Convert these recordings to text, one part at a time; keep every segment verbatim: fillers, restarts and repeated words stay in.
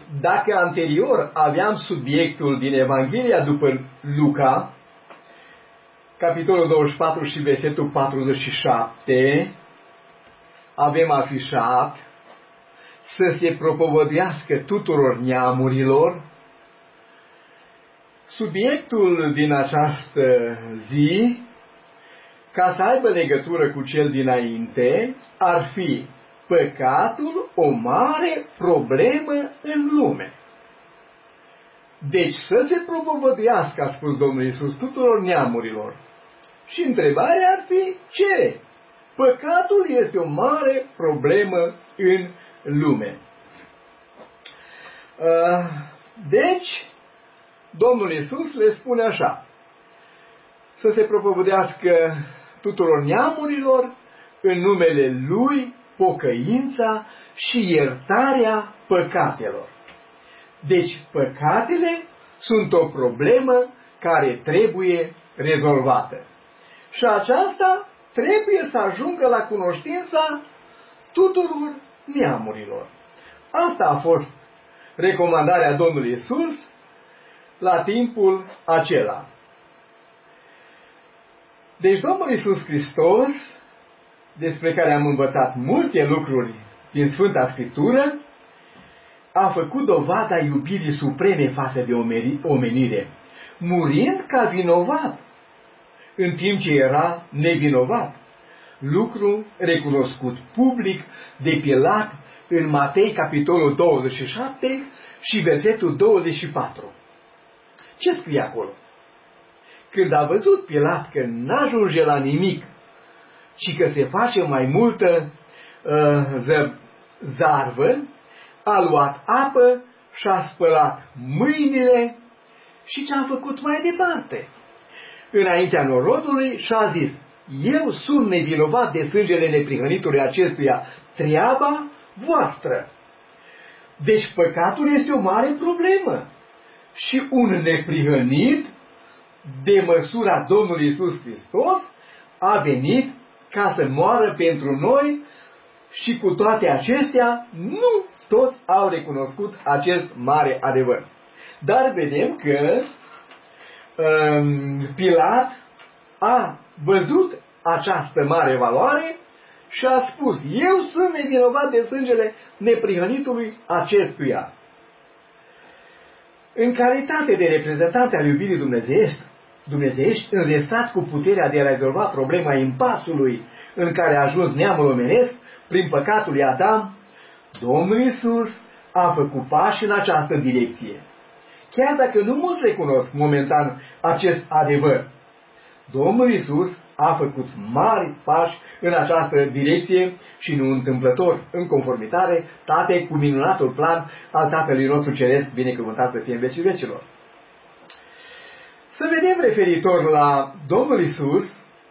Dacă anterior aveam subiectul din Evanghelia după Luca, capitolul douăzeci și patru și versetul patruzeci și șapte, avem afișat să se propovăduiască tuturor neamurilor. Subiectul din această zi, ca să aibă legătură cu cel dinainte, ar fi păcatul o mare problemă în lume. Deci să se propovăduiască, a spus Domnul Iisus, tuturor neamurilor. Și întrebarea ar fi ce? Păcatul este o mare problemă în lume. Deci, Domnul Iisus le spune așa: să se propovăduiască tuturor neamurilor în numele Lui pocăința și iertarea păcatelor. Deci păcatele sunt o problemă care trebuie rezolvată. Și aceasta trebuie să ajungă la cunoștința tuturor neamurilor. Asta a fost recomandarea Domnului Iisus la timpul acela. Deci Domnul Iisus Hristos, despre care am învățat multe lucruri din Sfânta Scriptură, a făcut dovada iubirii supreme față de omenire, murind ca vinovat, în timp ce era nevinovat, lucru recunoscut public de Pilat în Matei, capitolul douăzeci și șapte și versetul douăzeci și patru. Ce scrie acolo? Când a văzut Pilat că n-ajunge la nimic, ci că se face mai multă uh, ză, zarvă, a luat apă și-a spălat mâinile și ce-a făcut mai departe? Înaintea norodului și-a zis: eu sunt nevinovat de sângele neprihănitului acestuia, treaba voastră. Deci păcatul este o mare problemă. Și un neprihănit de măsura Domnului Iisus Hristos a venit ca să moară pentru noi și cu toate acestea nu toți au recunoscut acest mare adevăr. Dar vedem că um, Pilat a văzut această mare valoare și a spus: eu sunt nevinovat de sângele neprihănitului acestuia. În calitate de reprezentant al iubirii dumnezeiești, dumnezeiești înresat cu puterea de a rezolva problema impasului în care a ajuns neamul omenesc prin păcatul lui Adam, Domnul Iisus a făcut pași în această direcție. Chiar dacă nu mulți recunosc momentan acest adevăr, Domnul Iisus a făcut mari pași în această direcție și nu întâmplător, în conformitate tate cu minunatul plan al Tatălui nostru Ceresc, binecuvântat să fie în vecii vecilor. Să vedem referitor la Domnul Iisus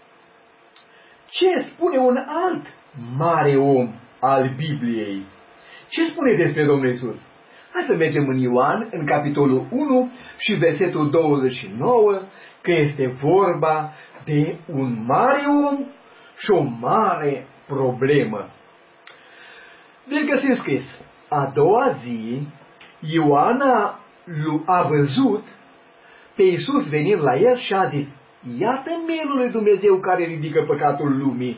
ce spune un alt mare om al Bibliei. Ce spune despre Domnul Iisus? Hai să mergem în Ioan, în capitolul unu și versetul douăzeci și nouă, că este vorba de un mare om și o mare problemă. Deci găsim scris: a doua zi, Ioan a, a văzut pe Iisus venind la el și a zis: iată mielul lui Dumnezeu care ridică păcatul lumii.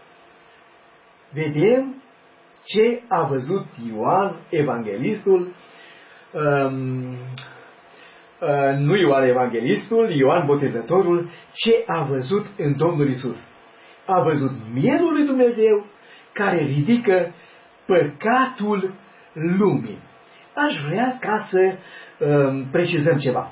Vedem ce a văzut Ioan Evanghelistul, um, uh, nu Ioan Evanghelistul, Ioan Botezătorul, ce a văzut în Domnul Iisus. A văzut mielul lui Dumnezeu care ridică păcatul lumii. Aș vrea ca să um, precizăm ceva.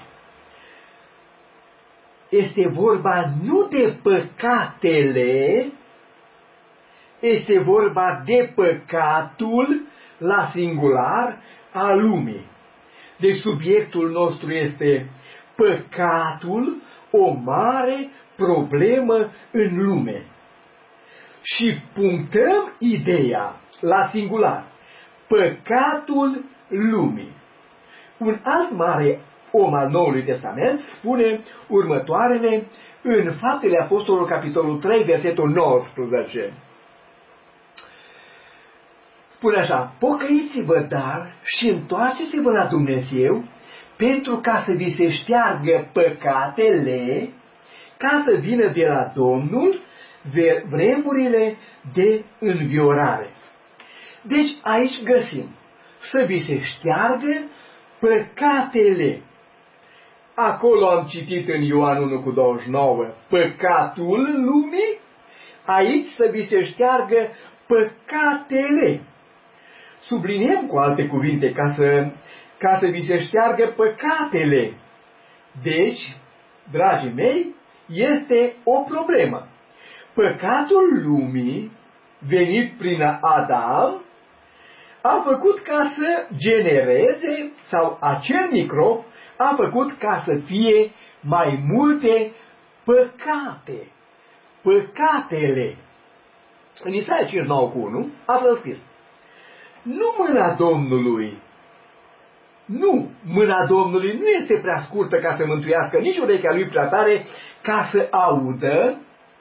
Este vorba nu de păcatele, este vorba de păcatul la singular al lumii. Deci subiectul nostru este păcatul, o mare problemă în lume. Și punctăm ideea la singular: păcatul lumii. Un alt mare om al Noului Testament spune următoarele în Faptele Apostolului, capitolul trei, versetul nouăsprezece. spune așa: pocăiți-vă dar și întoarceți-vă la Dumnezeu, pentru ca să vi se șteargă păcatele, ca să vină de la Domnul vremurile de înviorare. Deci aici găsim să vi se șteargă păcatele. Acolo am citit în Ioan unu cu douăzeci și nouă păcatul lumii, aici să vi se șteargă păcatele. Subliniem cu alte cuvinte, ca să, ca să vi se șteargă păcatele. Deci, dragii mei, este o problemă. Păcatul lumii, venit prin Adam, a făcut ca să genereze, sau acel microb a făcut ca să fie mai multe păcate. Păcatele. În Isaia cincizeci și nouă cu unu a scris: nu mâna Domnului, nu, mâna Domnului nu este prea scurtă ca să mântuiască, nici urechea lui prea tare ca să audă,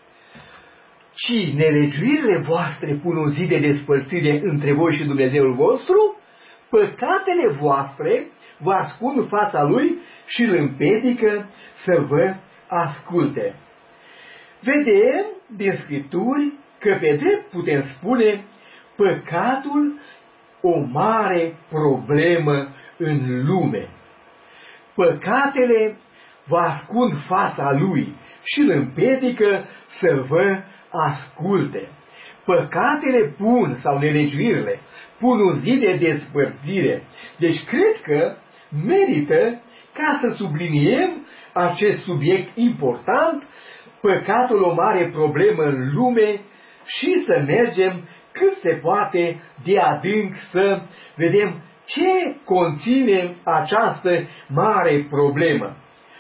ci nelegiuirile voastre pun un zid de despărțire între voi și Dumnezeul vostru, păcatele voastre vă ascund fața lui și îl împiedică să vă asculte. Vedem din Scripturi că pe drept putem spune păcatul o mare problemă în lume. Păcatele vă ascund fața lui și îl împiedică să vă asculte. Păcatele pun, sau nelegiuirile, pun un zid de despărțire. Deci cred că merită ca să subliniem acest subiect important, păcatul o mare problemă în lume, și să mergem cât se poate de adânc să vedem ce conține această mare problemă.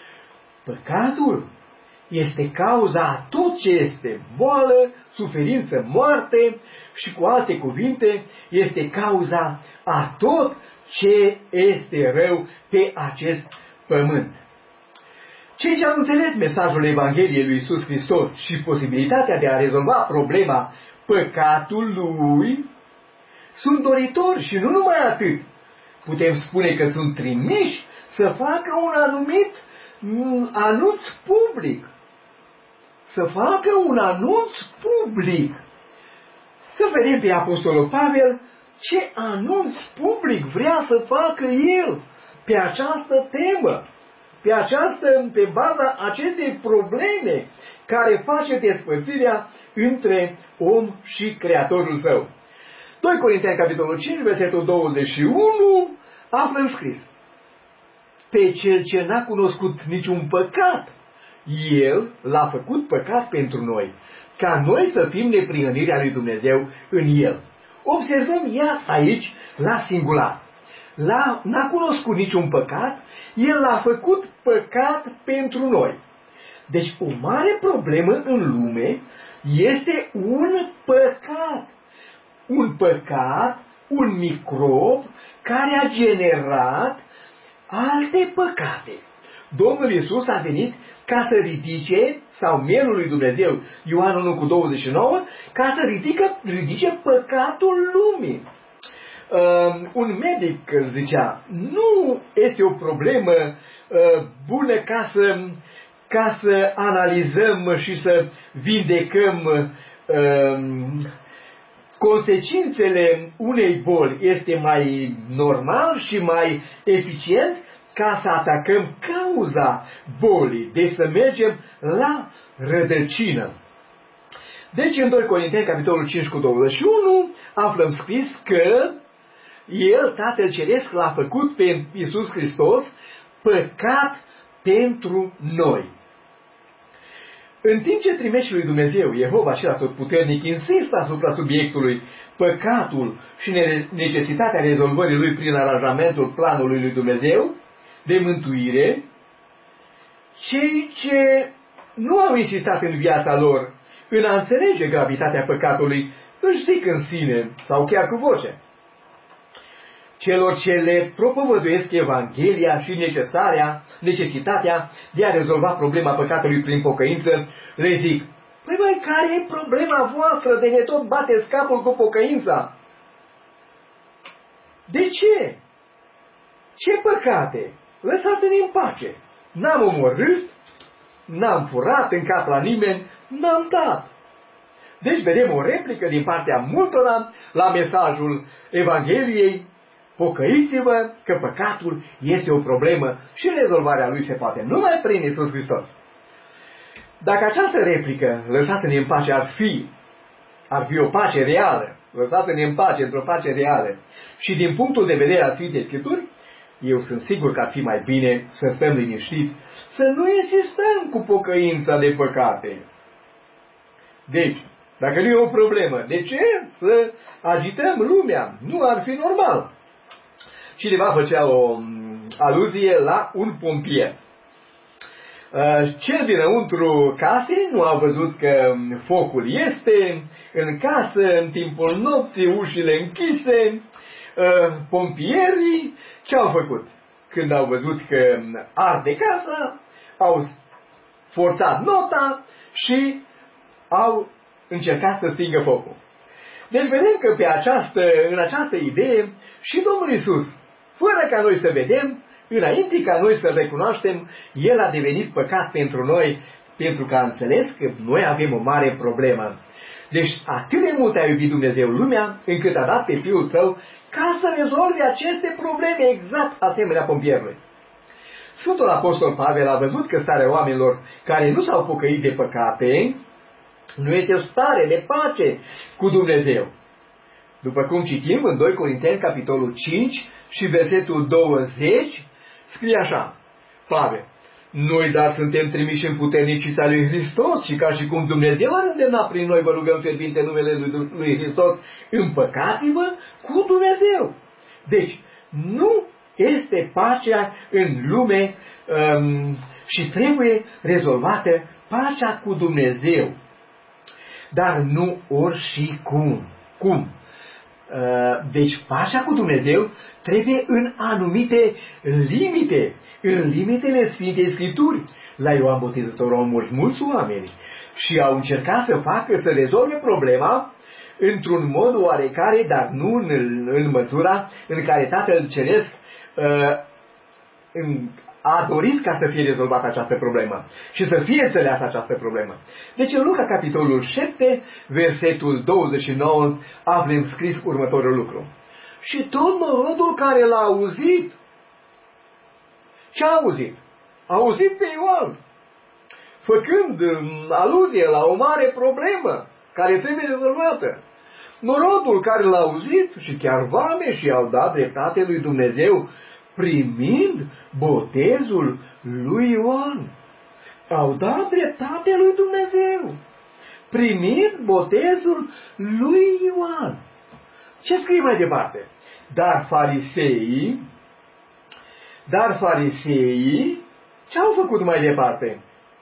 Păcatul este cauza a tot ce este boală, suferință, moarte și, cu alte cuvinte, este cauza a tot ce este rău pe acest pământ. Cei ce au înțeles mesajul Evangheliei lui Iisus Hristos și posibilitatea de a rezolva problema păcatului sunt doritori, și nu numai atât. Putem spune că sunt trimiși să facă un anumit anunț public. Să facă un anunț public. Să vedem pe Apostolul Pavel ce anunț public vrea să facă el pe această temă, pe, această, pe baza acestei probleme care face despărțirea între om și Creatorul său. doi Corinteni, capitolul cinci, versetul douăzeci și unu, află scris: pe cel ce n-a cunoscut niciun păcat, el l-a făcut păcat pentru noi, ca noi să fim neprihănirea lui Dumnezeu în el. Observăm iar aici la singular. N-a cunoscut niciun păcat, el l-a făcut păcat pentru noi. Deci o mare problemă în lume este un păcat. Un păcat, un microb care a generat alte păcate. Domnul Iisus a venit ca să ridice, sau mielul lui Dumnezeu, Ioan unu cu douăzeci și nouă, ca să ridică, ridice păcatul lumii. Uh, un medic zicea: nu este o problemă uh, bună ca să, ca să analizăm și să vindecăm uh, consecințele unei boli. Este mai normal și mai eficient ca să atacăm cauza bolii, deci să mergem la rădăcină. Deci în doi Corinteni, capitolul cinci cu douăzeci și unu, aflăm scris că El, Tatăl Ceresc, l-a făcut pe Iisus Hristos păcat pentru noi. În timp ce trimești lui Dumnezeu, Jehova cel Atotputernic, insistă asupra subiectului păcatul și necesitatea rezolvării lui prin aranjamentul planului lui Dumnezeu de mântuire, cei ce nu au insistat în viața lor în a înțelege gravitatea păcatului își zic în sine, sau chiar cu voce: celor ce le propovăduiesc Evanghelia și necesarea, necesitatea de a rezolva problema păcatului prin pocăință, le zic: păi mai care e problema voastră de ne tot bateți capul cu pocăința? De ce? Ce păcate? Lăsați-ne în pace. N-am omorât, n-am furat în cap la nimeni, n-am dat. Deci vedem o replică din partea multora la mesajul Evangheliei: pocăiți-vă că păcatul este o problemă și rezolvarea lui se poate numai prin Iisus Hristos. Dacă această replică, lăsați-ne în pace, ar fi, ar fi o pace reală, lăsați-ne în pace, într-o pace reală, și din punctul de vedere al Sfintei Scripturi, eu sunt sigur că ar fi mai bine să stăm liniștiți, să nu insistăm cu pocăința de păcate. Deci, dacă nu e o problemă, de ce să agităm lumea? Nu ar fi normal. Cineva făcea o aluzie la un pompier. Cel dinăuntru casei nu a văzut că focul este în casă, în timpul nopții, ușile închise. Pompierii ce-au făcut? Când au văzut că arde casa, au forțat nota și au încercat să stingă focul. Deci vedem că pe această, în această idee și Domnul Iisus, fără ca noi să vedem, înainte ca noi să recunoaștem, El a devenit păcat pentru noi, pentru că a înțeles că noi avem o mare problemă. Deci atât de mult a iubit Dumnezeu lumea, încât a dat pe Fiul Său ca să rezolve aceste probleme, exact asemenea pompierului. Sfântul Apostol Pavel a văzut că starea oamenilor care nu s-au pocăit de păcate nu este o stare de pace cu Dumnezeu. După cum citim în doi Corinteni, capitolul cinci și versetul douăzeci, scrie așa: Pavel: noi, dar suntem trimiși în puternici al lui Hristos și ca și cum Dumnezeu ar îndemna prin noi, vă rugăm fierbinte în numele lui, lui Hristos, împăcați-vă cu Dumnezeu. Deci, nu este pacea în lume um, și trebuie rezolvată pacea cu Dumnezeu. Dar nu ori și cum. Cum? Deci pacea cu Dumnezeu trebuie în anumite limite, în limitele Sfintei Scripturi. La Ioan Botezătorul au mulți, mulți oameni și au încercat să facă, să rezolve problema într-un mod oarecare, dar nu în, în măsura în care Tatăl Ceresc în a dorit ca să fie rezolvată această problemă și să fie înțeleasă această problemă. Deci în Luca, capitolul șapte, versetul douăzeci și nouă, avem scris următorul lucru: și tot norodul care l-a auzit, ce a auzit? A auzit pe Ioan, făcând aluzie la o mare problemă care trebuie rezolvată. Norodul care l-a auzit și chiar vame și au dat dreptate lui Dumnezeu, primind botezul lui Ioan. Au dat dreptate lui Dumnezeu, primind botezul lui Ioan. Ce scrie mai departe? Dar fariseii, dar fariseii, ce au făcut mai departe?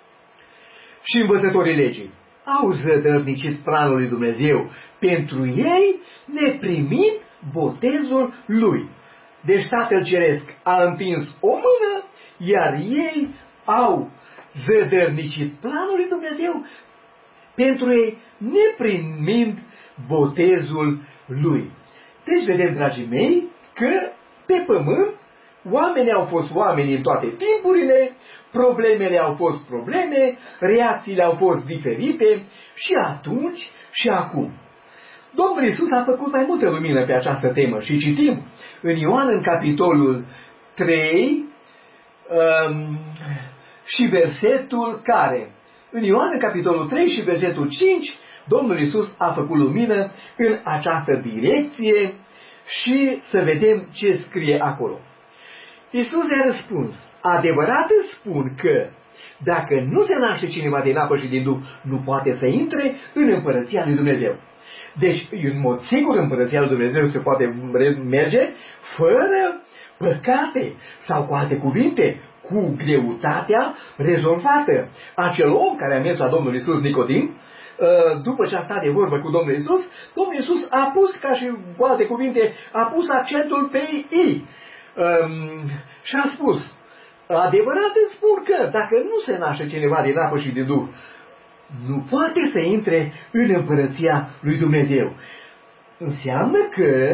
Și învățătorii legii au zădărnicit planul lui Dumnezeu pentru ei, neprimind botezul lui. Deci Tatăl Ceresc a întins o mână, iar ei au zădărnicit planul lui Dumnezeu pentru ei, neprimind botezul lui. Deci vedem, dragii mei, că pe pământ oamenii au fost oameni în toate timpurile, problemele au fost probleme, reacțiile au fost diferite și atunci și acum. Domnul Iisus a făcut mai multă lumină pe această temă și citim în Ioan, în capitolul trei um, și versetul care? În Ioan, în capitolul trei și versetul cinci, Domnul Iisus a făcut lumină în această direcție și să vedem ce scrie acolo. Iisus i-a răspuns: adevărat îți spun că dacă nu se naște cineva din apă și din Duh, nu poate să intre în împărăția lui Dumnezeu. Deci, în mod sigur, împărăția lui Dumnezeu se poate merge fără păcate, sau cu alte cuvinte, cu greutatea rezolvată. Acel om care a mers la Domnul Iisus, Nicodim, după ce a stat de vorbă cu Domnul Iisus, Domnul Iisus a pus, ca și cu alte cuvinte, a pus accentul pe I. Um, și a spus: adevărat îți spun că dacă nu se naște cineva din apă și din Duh, nu poate să intre în împărăția lui Dumnezeu. Înseamnă că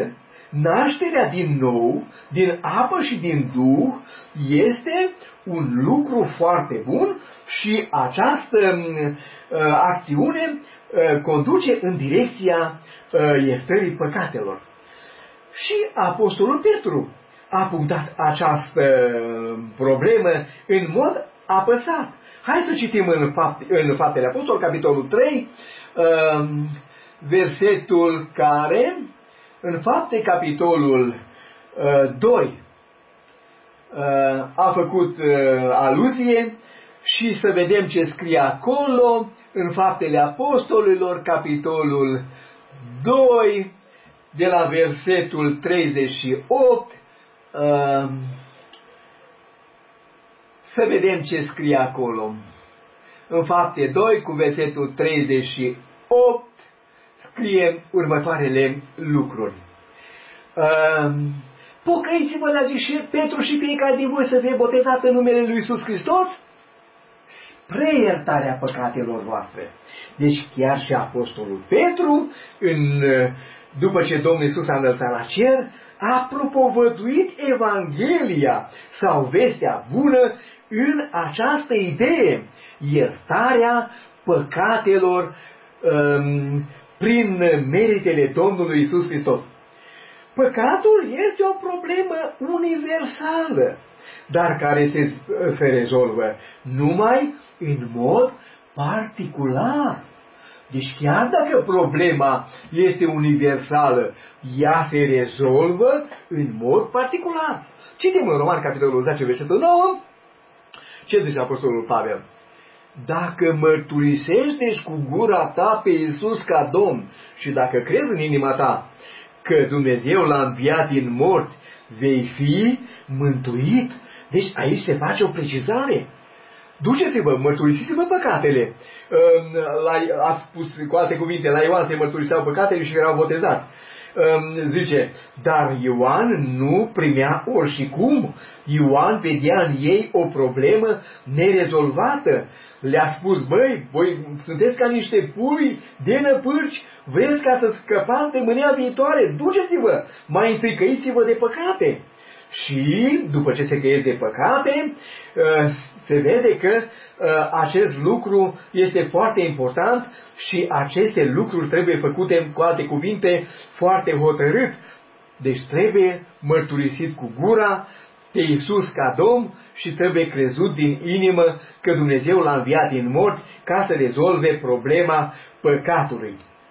nașterea din nou, din apă și din Duh, este un lucru foarte bun și această uh, acțiune uh, conduce în direcția uh, iertării păcatelor. Și Apostolul Petru a punctat această problemă în mod apăsat. Hai să citim în, fapt, în Faptele Apostol, capitolul trei, uh, versetul care, în Fapte, capitolul uh, doi, uh, a făcut uh, aluzie și să vedem ce scrie acolo, în Faptele Apostolilor, capitolul doi, de la versetul treizeci și opt, uh, să vedem ce scrie acolo. În Fapte doi, cu versetul treizeci și opt, scrie următoarele lucruri. Uh, Pocăiți-vă, le-a zis și Petru, și fiecare din voi să fie botezat în numele lui Iisus Hristos spre iertarea păcatelor voastre. Deci chiar și Apostolul Petru, în, după ce Domnul Iisus a înălțat la cer, a propovăduit Evanghelia sau vestea bună în această idee, iertarea păcatelor um, prin meritele Domnului Iisus Hristos. Păcatul este o problemă universală, dar care se, se rezolvă numai în mod particular. Deci chiar dacă problema este universală, ea se rezolvă în mod particular. Citim în Roman, capitolul zece, versetul nouă, ce zice Apostolul Pavel? Dacă mărturisești deci cu gura ta pe Iisus ca Domn și dacă crezi în inima ta că Dumnezeu l-a înviat din morți, vei fi mântuit. Deci aici se face o precizare. Duceți-vă, mărturisiți-vă păcatele. Ați spus cu alte cuvinte, la Ioan se mărturiseau păcatele și erau botezați. Zice, dar Ioan nu primea oricum. Ioan vedea în ei o problemă nerezolvată. Le-a spus, băi, voi sunteți ca niște pui de năpârci, vreți ca să scăpați de mânia viitoare, duceți-vă, mai întâi căiți-vă de păcate. Și după ce se căiesc de păcate, se vede că acest lucru este foarte important și aceste lucruri trebuie făcute, cu alte cuvinte, foarte hotărât. Deci trebuie mărturisit cu gura pe Iisus ca Domn și trebuie crezut din inimă că Dumnezeu l-a înviat din morți ca să rezolve problema păcatului.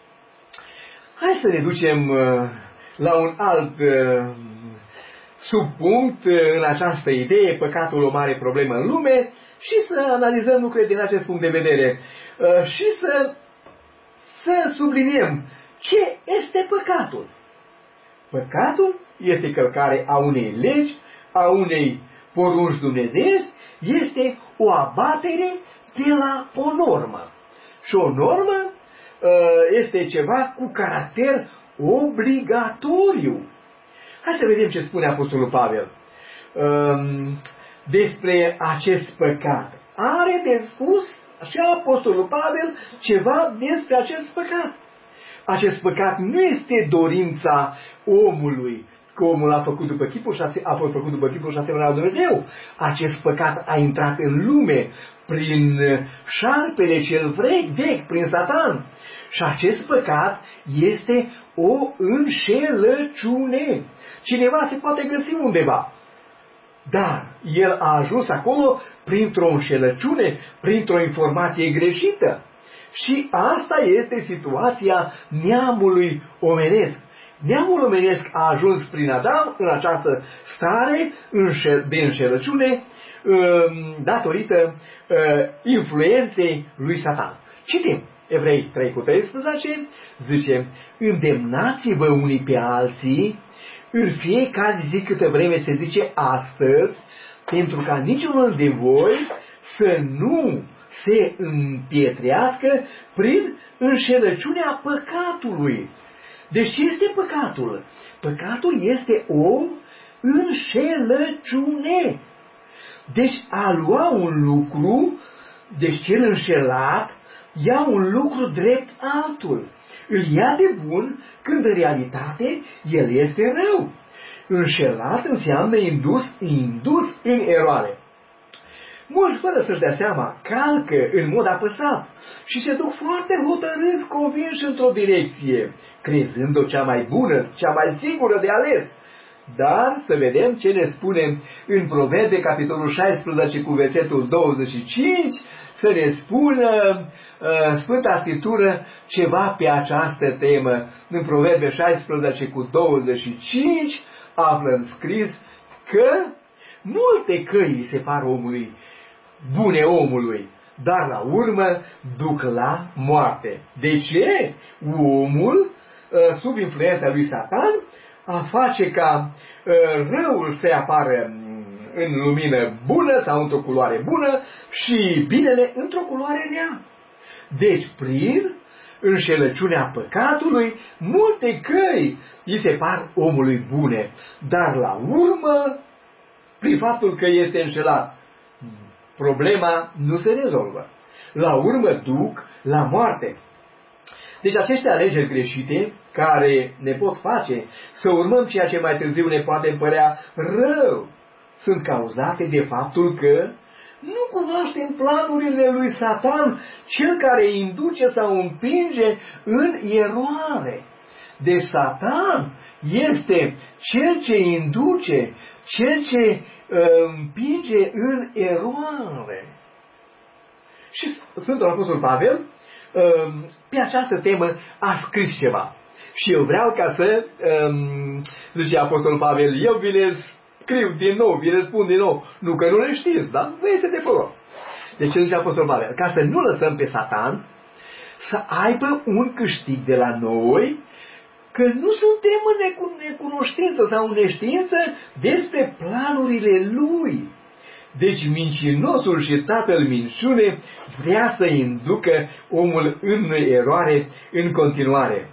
Hai să ne ducem la un alt subpunct în această idee, păcatul o mare problemă în lume, și să analizăm lucrurile din acest punct de vedere și să, să subliniem ce este păcatul. Păcatul este călcare a unei legi, a unei porunci dumnezeiești, este o abatere de la o normă. Și o normă este ceva cu caracter obligatoriu. Hai să vedem ce spune Apostolul Pavel um, despre acest păcat. Are de spus și Apostolul Pavel ceva despre acest păcat. Acest păcat nu este dorința omului, că omul a făcut după chipul și a fost făcut după chipul și asemenea lui Dumnezeu. Acest păcat a intrat în lume prin șarpele cel vechi, prin Satan. Și acest păcat este o înșelăciune. Cineva se poate găsi undeva, dar el a ajuns acolo printr-o înșelăciune, printr-o informație greșită. Și asta este situația neamului omenesc. Neamul omenesc a ajuns prin Adam în această stare de înșelăciune datorită influenței lui Satan. Citim Evrei trei cu treisprezece, zice, îndemnați-vă unii pe alții în fiecare zi câtă vreme se zice astăzi, pentru ca niciunul de voi să nu se împietrească prin înșelăciunea păcatului. Deci ce este păcatul? Păcatul este o înșelăciune. Deci a lua un lucru, deci cel înșelat, ia un lucru drept altul. îl ia de bun când în realitate el este rău. Înșelat înseamnă indus, indus în eroare. Mulți, fără să-și dea seama, calcă în mod apăsat și se duc foarte hotărâți, convinși într-o direcție, crezând-o cea mai bună, cea mai sigură de ales. Dar să vedem ce ne spune în Proverbe, capitolul șaisprezece, cu versetul douăzeci și cinci, să ne spună uh, Sfânta Scriptură ceva pe această temă. În Proverbe șaisprezece, cu douăzeci și cinci, aflăm scris că multe căi se par omului, bune omului, dar la urmă duc la moarte. De ce? Omul, sub influența lui Satan, a face ca răul să apară în lumină bună sau într-o culoare bună și binele într-o culoare rea. Deci, prin înșelăciunea păcatului, multe căi îi se par omului bune, dar la urmă, prin faptul că este înșelat, problema nu se rezolvă. La urmă duc la moarte. Deci aceste alegeri greșite, care ne pot face să urmăm ceea ce mai târziu ne poate părea rău, sunt cauzate de faptul că nu cunoaștem planurile lui Satan, cel care induce sau împinge în eroare. Deci Satan este cel ce induce, cel ce uh, împinge în eroare. Și Sfântul Apostol Pavel uh, pe această temă a scris ceva. Și eu vreau ca să, um, zice Apostolul Pavel, eu vi le scriu din nou, vi le spun din nou, nu că nu le știți, dar vă este de folos. Deci zice Apostolul Pavel, ca să nu lăsăm pe Satan să aibă un câștig de la noi, că nu suntem în necunoștință sau în neștiință despre planurile lui. Deci mincinosul și tatăl minciune vrea să inducă omul în eroare în continuare.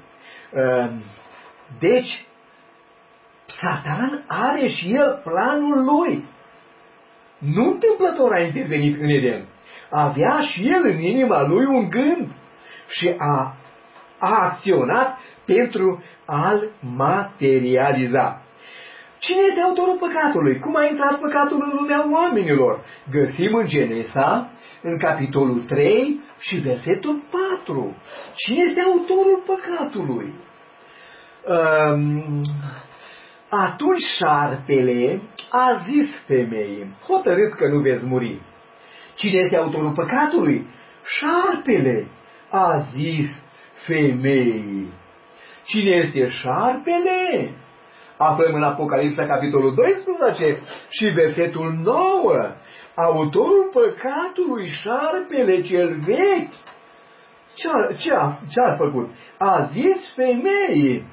Deci, Satan are și el planul lui. Nu întâmplător a intervenit în Eden. Avea și el în inima lui un gând și a, a acționat pentru a-l materializa. Cine este autorul păcatului? Cum a intrat păcatul în lumea oamenilor? Găsim în Genesa, în capitolul trei și versetul patru. Cine este autorul păcatului? Um, atunci șarpele a zis femeii, hotărât că nu veți muri. Cine este autorul păcatului? Șarpele a zis femeii. Cine este șarpele? Aflăm în Apocalipsa, capitolul doisprezece și versetul nouă. Autorul păcatului, șarpele cel vechi. Ce a, ce a, ce a făcut? A zis femeii.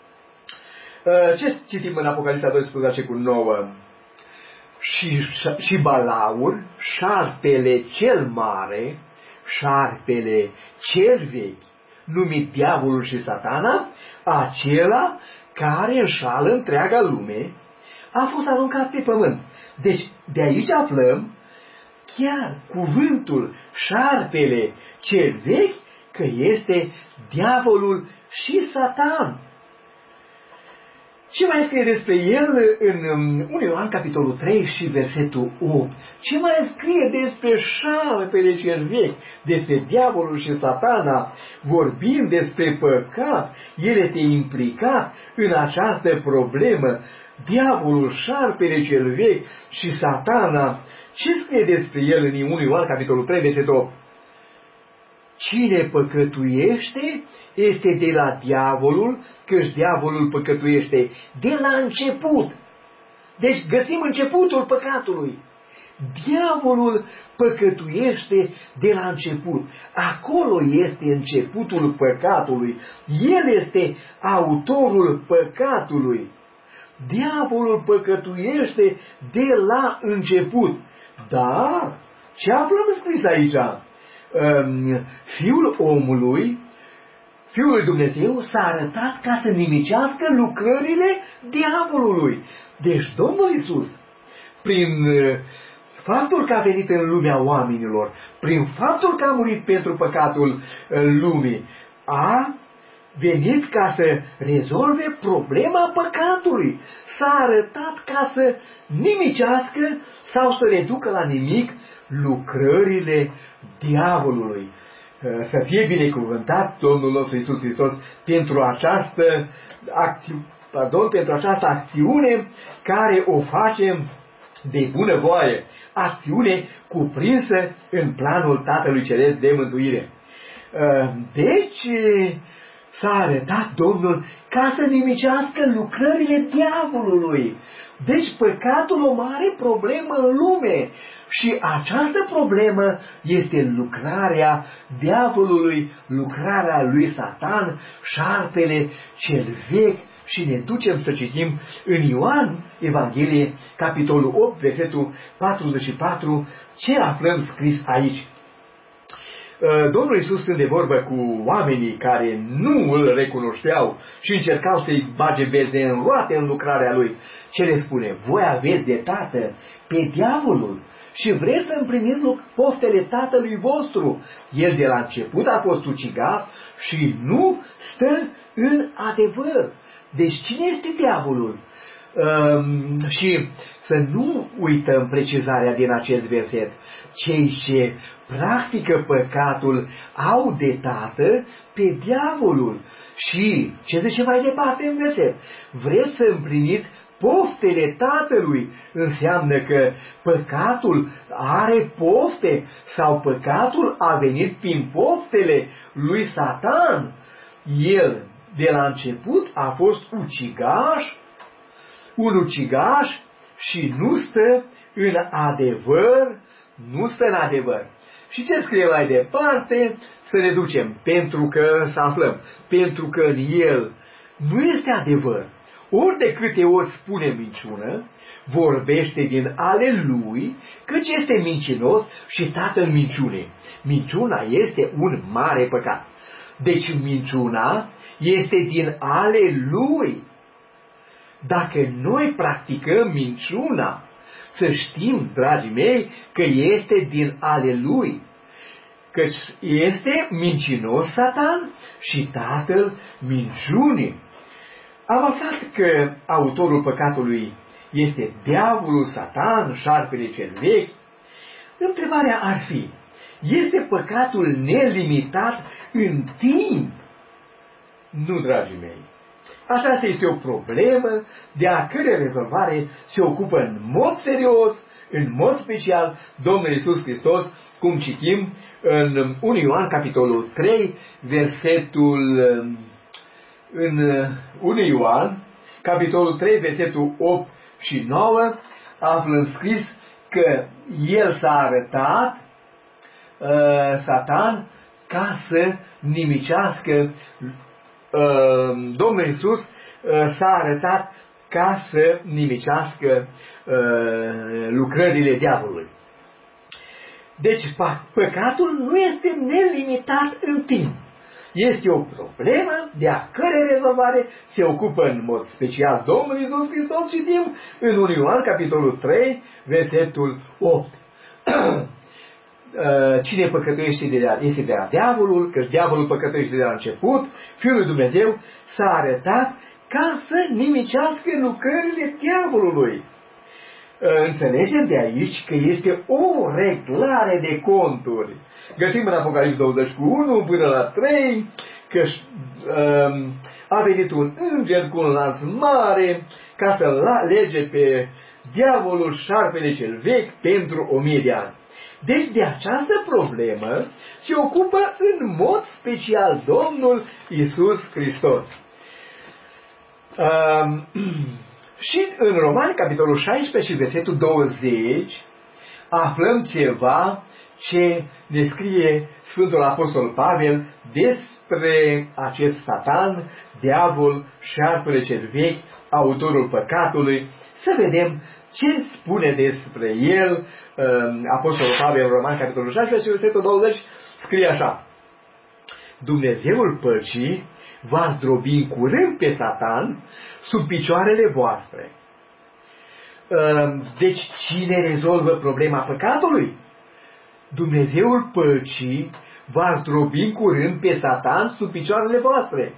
Ce citim în Apocalipsa doisprezece cu nouă? Și, și Balaur, șarpele cel mare, șarpele cel vechi, numit diavolul și Satana, acela care înșală întreaga lume, a fost aruncat pe pământ. Deci, de aici aflăm chiar cuvântul șarpele cel vechi, că este diavolul și Satan. Ce mai scrie despre el în unu Ioan, capitolul trei și versetul opt? Ce mai scrie despre șarpele cel vechi, despre diavolul și Satana? Vorbim despre păcat, el este implicat în această problemă. Diavolul, șarpele cel vechi și Satana. Ce scrie despre el în unu Ioan, capitolul trei, versetul opt? Cine păcătuiește este de la diavolul, căci diavolul păcătuiește de la început. Deci găsim începutul păcatului. Diavolul păcătuiește de la început. Acolo este începutul păcatului. El este autorul păcatului. Diavolul păcătuiește de la început. Dar, ce aflăm scris aici? Fiul omului, Fiul lui Dumnezeu s-a arătat ca să nimicească lucrările diavolului. Deci Domnul Iisus, prin faptul că a venit în lumea oamenilor, prin faptul că a murit pentru păcatul lumii, a venit ca să rezolve problema păcatului. S-a arătat ca să nimicească sau să reducă la nimic lucrările diavolului. Să fie binecuvântat Domnul nostru Iisus Hristos pentru această acțiune, pardon, pentru această acțiune care o facem de bunăvoie, acțiune cuprinsă în planul Tatălui Ceresc de mântuire. Deci s-a arătat Domnul ca să nimicească lucrările diavolului. Deci păcatul o mare problemă în lume și această problemă este lucrarea diavolului, lucrarea lui Satan, șarpele cel vechi. Și ne ducem să citim în Ioan Evanghelie, capitolul opt, versetul patruzeci și patru, ce aflăm scris aici. Domnul Iisus, când de vorbă cu oamenii care nu îl recunoșteau și încercau să-i bage bețe în roate în lucrarea lui, ce le spune? Voi aveți de tată pe diavolul și vreți să împliniți poftele tatălui vostru. El de la început a fost ucigat și nu stă în adevăr. Deci cine este diavolul? Um, și să nu uităm precizarea din acest verset. Cei ce practică păcatul au de tată pe diavolul. Și ce zice mai departe în verset? Vreți să împliniți poftele tatălui? Înseamnă că păcatul are pofte sau păcatul a venit prin poftele lui Satan. El de la început a fost ucigaș, un ucigaș și nu stă în adevăr, nu stă în adevăr. Și ce scrie mai departe? Să ne ducem, pentru că, să aflăm, pentru că în el nu este adevăr. Ori de câte ori spune minciună, vorbește din ale lui, căci este mincinos și tatăl minciunii. Minciuna este un mare păcat. Deci minciuna este din ale lui. Dacă noi practicăm minciuna, să știm, dragii mei, că este din ale lui. Căci este mincinos Satan și tatăl minciunii. Am aflat că autorul păcatului este diavolul, Satan, șarpele cel vechi. Întrebarea ar fi, este păcatul nelimitat în timp? Nu, dragii mei. Aceasta este o problemă de a cărei rezolvare se ocupă în mod serios, în mod special, Domnul Iisus Hristos, cum citim în unu Ioan, capitolul trei, versetul, în unu Ioan, capitolul trei, versetul opt și nouă, aflăm scris că El s-a arătat, uh, Satan, ca să nimicească. Uh, Domnul Iisus uh, s-a arătat ca să nimicească uh, lucrările diavolului. Deci păcatul nu este nelimitat în timp. Este o problemă de a cărei rezolvare se ocupă în mod special Domnul Iisus Hristos, citim în unu Ioan, capitolul trei, versetul opt. Cine păcătuiește de la, este de la diavolul, căci diavolul păcătuiește de la început, Fiul lui Dumnezeu s-a arătat ca să nimicească lucrările diavolului. Înțelegem de aici că este o reglare de conturi. Găsim în Apocalipsa douăzeci și unu până la trei că um, a venit un înger cu un lanț mare ca să lege pe diavolul, șarpele cel vechi, pentru o mie de ani. Deci de această problemă se ocupă în mod special Domnul Iisus Hristos. Um, și în Romani, capitolul șaisprezece și versetul douăzeci, aflăm ceva ce ne scrie Sfântul Apostol Pavel despre acest Satan, diavol, șarpele cel vechi, autorul păcatului. Să vedem ce spune despre el Apostolul Pavel în Romani, capitolul șaisprezece și versetul douăzeci, scrie așa: Dumnezeul păcii va zdrobi în curând pe Satan sub picioarele voastre. Deci cine rezolvă problema păcatului? Dumnezeul păcii va zdrobi în curând pe Satan sub picioarele voastre.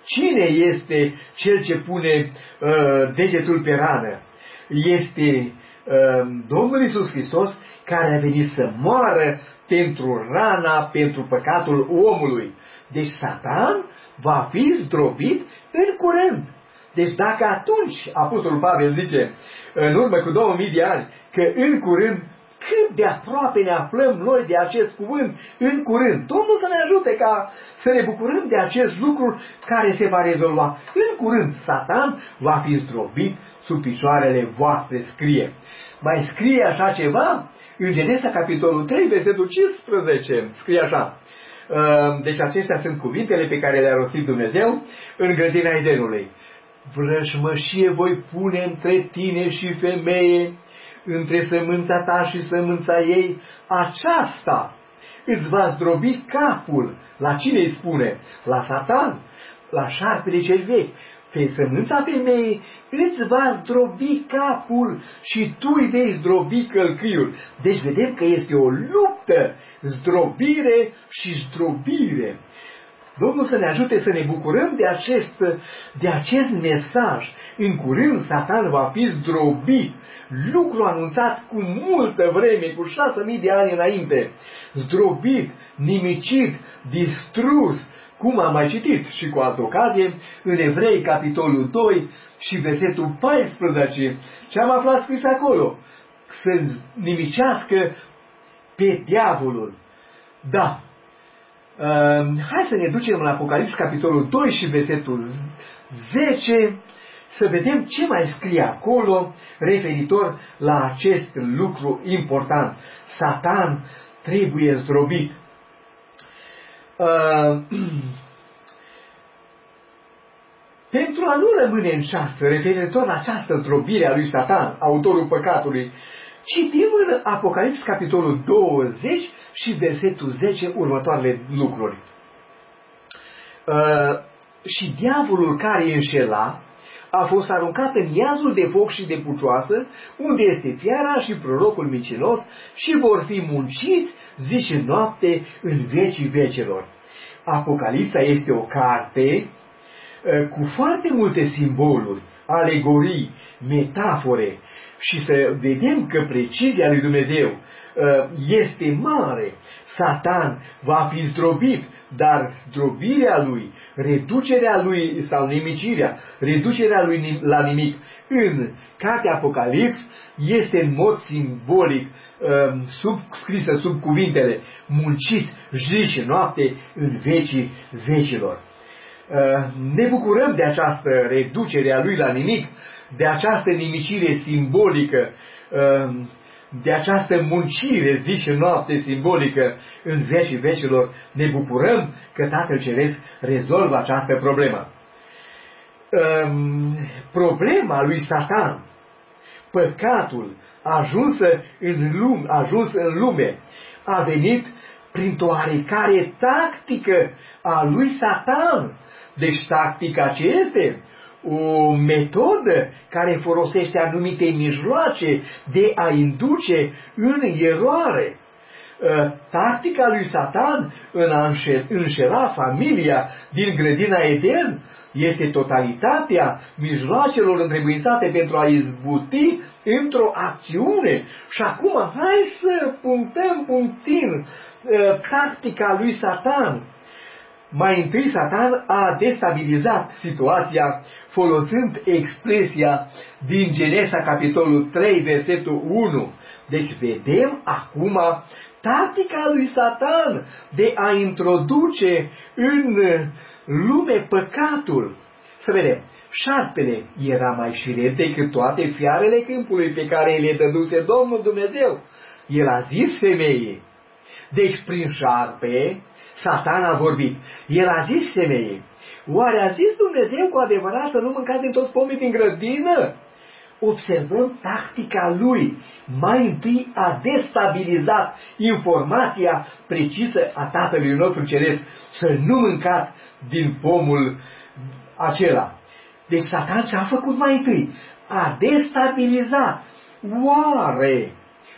Cine este cel ce pune uh, degetul pe rană? Este uh, Domnul Iisus Hristos, care a venit să moară pentru rana, pentru păcatul omului. Deci Satan va fi zdrobit în curând. Deci dacă atunci Apostolul Pavel zice, în urmă cu două mii de ani, că în curând, cât de aproape ne aflăm noi de acest cuvânt, în curând. Domnul să ne ajute ca să ne bucurăm de acest lucru care se va rezolva. În curând, Satan va fi zdrobit sub picioarele voastre, scrie. Mai scrie așa ceva? În Genesa, capitolul trei, versetul cincisprezece, scrie așa. Deci acestea sunt cuvintele pe care le-a rostit Dumnezeu în grădina Edenului. Vrăjmășie voi pune între tine și femeie, între sămânța ta și sămânța ei, aceasta îți va zdrobi capul. La cine îi spune? La Satan, la șarpele cel vechi. Pe sămânța femeii îți va zdrobi capul și tu îi vei zdrobi călcâiul. Deci vedem că este o luptă, zdrobire și zdrobire. Domnul să ne ajute să ne bucurăm de acest, de acest mesaj. În curând Satan va fi zdrobit, lucru anunțat cu multă vreme, cu șase mii de ani înainte. Zdrobit, nimicit, distrus, cum am mai citit și cu altă ocazie, în Evrei, capitolul doi și versetul paisprezece, ce am aflat scris acolo, să nimicească pe diavolul. Da. Uh, hai să ne ducem la Apocalips, capitolul doi și versetul zece, să vedem ce mai scrie acolo referitor la acest lucru important. Satan trebuie zdrobit. Uh, pentru a nu rămâne în ceață referitor la această zdrobire a lui Satan, autorul păcatului, citim în Apocalips, capitolul douăzeci și versetul zece următoarele lucruri. Uh, și diavolul care îi înșela a fost aruncat în iazul de foc și de pucioasă, unde este fiara și prorocul mincinos, și vor fi munciți zi și noapte în vecii vecelor. Apocalipsa este o carte uh, cu foarte multe simboluri, alegorii, metafore, și să vedem că precizia lui Dumnezeu este mare. Satan va fi zdrobit, dar zdrobirea lui, reducerea lui sau nimicirea, reducerea lui la nimic în cartea Apocalips este în mod simbolic sub, scrisă sub cuvintele munciți zi și noapte în vecii vecilor. Ne bucurăm de această reducere a lui la nimic, de această nimicire simbolică, de această muncire zi și noapte simbolică în vecii vecilor. Ne bucurăm că Tatăl Ceresc rezolvă această problemă. Problema lui Satan, păcatul ajuns în lume, ajuns în lume, a venit printr-o oarecare tactică a lui Satan. Deci tactica ce este? O metodă care folosește anumite mijloace de a induce în eroare. Tactica lui Satan în a înșela familia din grădina Eden este totalitatea mijloacelor întrebuințate pentru a izbuti într-o acțiune. Și acum hai să punctăm puțin tactica lui Satan. Mai întâi Satan a destabilizat situația folosind expresia din Genesa capitolul trei versetul unu. Deci vedem acum tactica lui Satan de a introduce în lume păcatul. Să vedem, șarpele era mai șiret decât toate fiarele câmpului pe care le dăduse Domnul Dumnezeu. El a zis femeii. Deci prin șarpe Satan a vorbit. El a zis femeii. Oare a zis Dumnezeu cu adevărat să nu mâncați din toți pomii din grădină? Observăm tactica lui. Mai întâi a destabilizat informația precisă a Tatălui nostru Ceresc, să nu mâncați din pomul acela. Deci Satan ce a făcut mai întâi? A destabilizat. Oare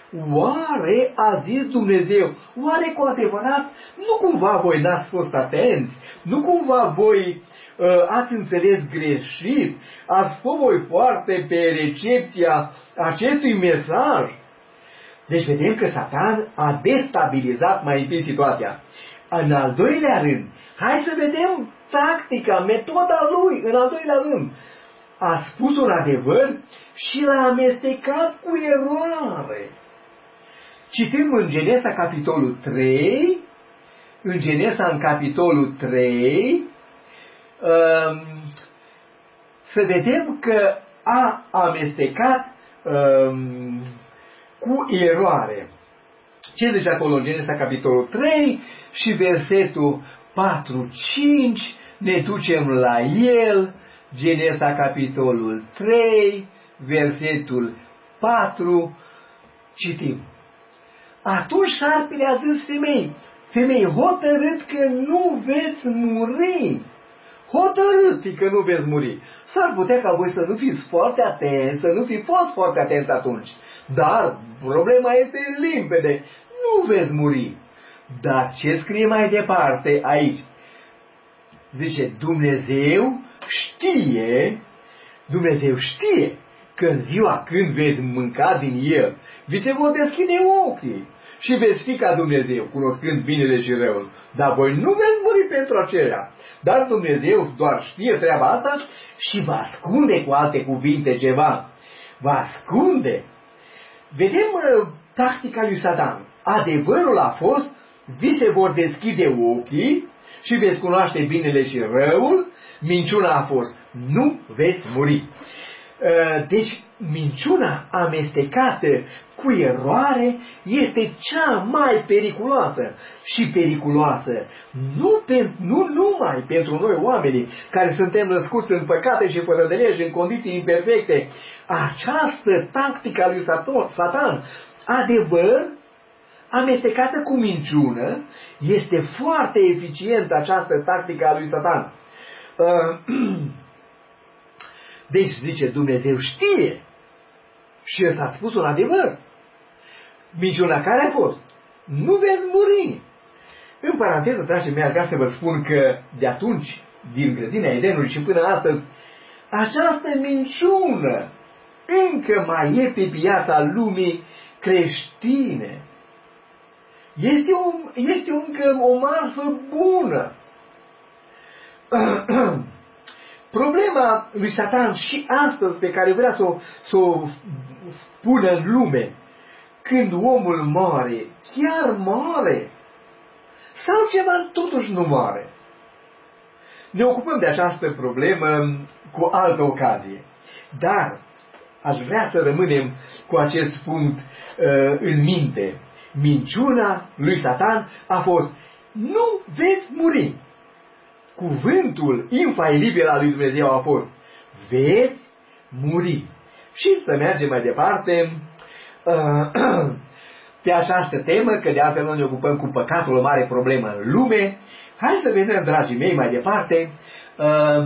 Oare, a zis Dumnezeu, oare cu adevărat, nu cumva voi n-ați fost atenți? Nu cumva voi uh, ați înțeles greșit? Ați fost voi foarte pe recepția acestui mesaj? Deci vedem că Satan a destabilizat mai întâi situația. În al doilea rând, hai să vedem tactica, metoda lui, în al doilea rând. A spus un adevăr și l-a amestecat cu eroare. Citim în Genesa capitolul trei, în Genesa în capitolul trei, um, să vedem că a amestecat um, cu eroare. Ce zice acolo în Genesa capitolul trei și versetul patru cinci, ne ducem la el, Genesa capitolul trei, versetul patru, citim. Atunci șarpele a zis femei, femei, hotărât că nu veți muri. Hotărât că nu veți muri. S-ar putea ca voi să nu fiți foarte atenți, să nu fi fost foarte atenți atunci. Dar problema este limpede. Nu veți muri. Dar ce scrie mai departe aici? Zice, Dumnezeu știe, Dumnezeu știe că în ziua când veți mânca din el, vi se vor deschide ochii și veți fi ca Dumnezeu, cunoscând binele și răul. Dar voi nu veți muri pentru acelea. Dar Dumnezeu doar știe treaba asta și vă ascunde, cu alte cuvinte, ceva. Vă ascunde. Vedem uh, tactica lui Satan. Adevărul a fost, vi se vor deschide ochii și veți cunoaște binele și răul. Minciuna a fost, nu veți muri. Deci, minciuna amestecată cu eroare este cea mai periculoasă și periculoasă nu, pe, nu numai pentru noi oamenii care suntem născuți în păcate și fără de lege, în condiții imperfecte. Această tactică a lui Satan, adevăr amestecată cu minciună, este foarte eficientă această tactică a lui Satan. Deci zice, Dumnezeu știe și ăsta a spus un adevăr. Minciuna care a fost? Nu veți muri. În paranteză, dragii mei, aș să vă spun că de atunci, din grădina Edenului și până astăzi, această minciună încă mai e pe piața lumii creștine. Este, o, este încă o marfă bună. Problema lui Satan și astăzi pe care vrea să o, să o pună în lume, când omul moare, chiar moare, sau ceva totuși nu moare. Ne ocupăm de această problemă cu altă ocazie. Dar aș vrea să rămânem cu acest punct uh, în minte. Minciuna lui Satan a fost, nu veți muri. Cuvântul infailibil al lui Dumnezeu a fost, veți muri. Și să mergem mai departe uh, pe această temă, că de altfel noi ne ocupăm cu păcatul, o mare problemă în lume. Hai să vedem, dragii mei, mai departe uh,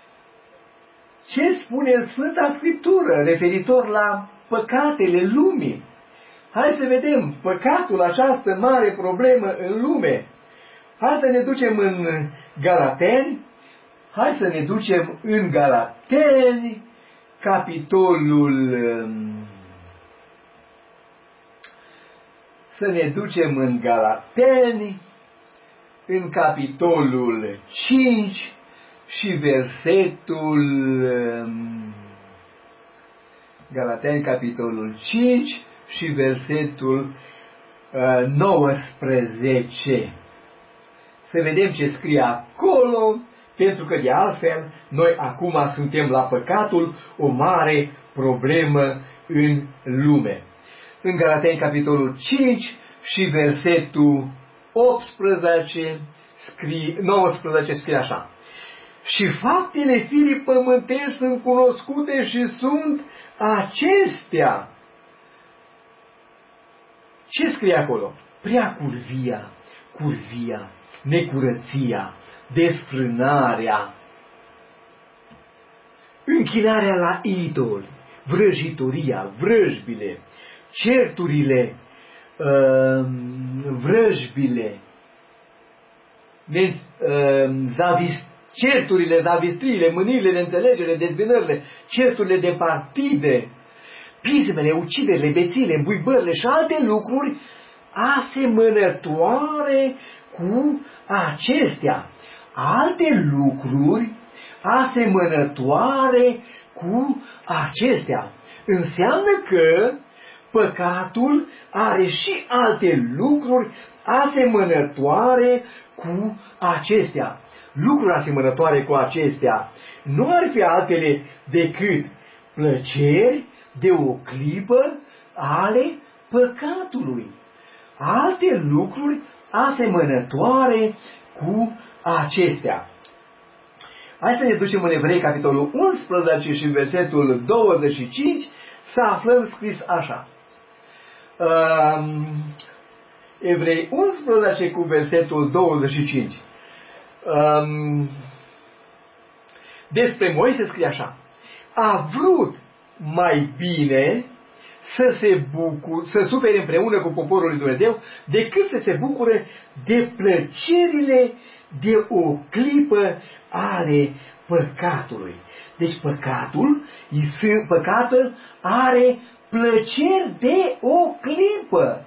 ce spune Sfânta Scriptură referitor la păcatele lumii. Hai să vedem păcatul, această mare problemă în lume. Hai să ne ducem în Galateni, hai să ne ducem în Galateni, capitolul, să ne ducem în Galateni, în capitolul cinci și versetul, Galateni, capitolul cinci și versetul nouăsprezece. Să vedem ce scrie acolo, pentru că de altfel noi acum suntem la păcatul, o mare problemă în lume. În Galateni capitolul cinci și versetul optsprezece, scrie, nouăsprezece scrie așa. Și faptele firii pământești sunt cunoscute și sunt acestea. Ce scrie acolo? Prea curvia, curvia, necurăția, desfrânarea, închinarea la idoli, vrăjitoria, vrăjbile, certurile, vrăjbile, certurile, zavistriile, mâniile de înțelegere, dezbinările, certurile de partide, pismele, uciderile, bețiile, îmbuibările și alte lucruri asemănătoare cu acestea. Alte lucruri asemănătoare cu acestea. Înseamnă că păcatul are și alte lucruri asemănătoare cu acestea. Lucruri asemănătoare cu acestea nu ar fi altele decât plăceri de o clipă ale păcatului. Alte lucruri asemănătoare cu acestea. Hai să ne ducem în Evrei, capitolul unsprezece și versetul douăzeci și cinci, să aflăm scris așa. Um, Evrei unsprezece cu versetul douăzeci și cinci. Um, despre Moise scrie așa: a vrut mai bine să se bucure, să sufere împreună cu poporul lui Dumnezeu, decât să se bucure de plăcerile de o clipă ale păcatului. Deci păcatul, păcatul are plăceri de o clipă.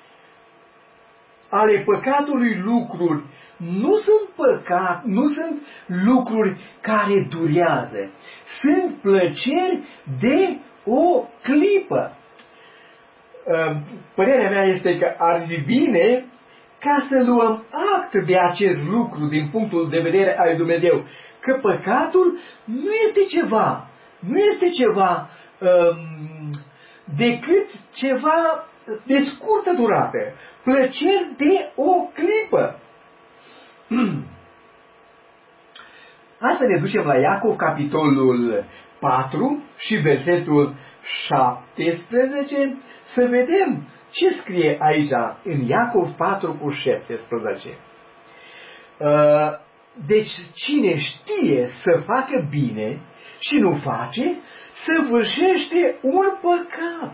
Ale păcatului lucruri nu sunt păcat, nu sunt lucruri care durează. Sunt plăceri de o clipă. Părerea mea este că ar fi bine ca să luăm act de acest lucru din punctul de vedere al lui Dumnezeu, că păcatul nu este ceva, nu este ceva um, decât ceva de scurtă durată, plăceri de o clipă. Hai să ne ducem la Iacov, capitolul patru și versetul șaptesprezece, să vedem ce scrie aici în Iacov patru cu șaptesprezece. Deci cine știe să facă bine și nu face, săvârșește un păcat.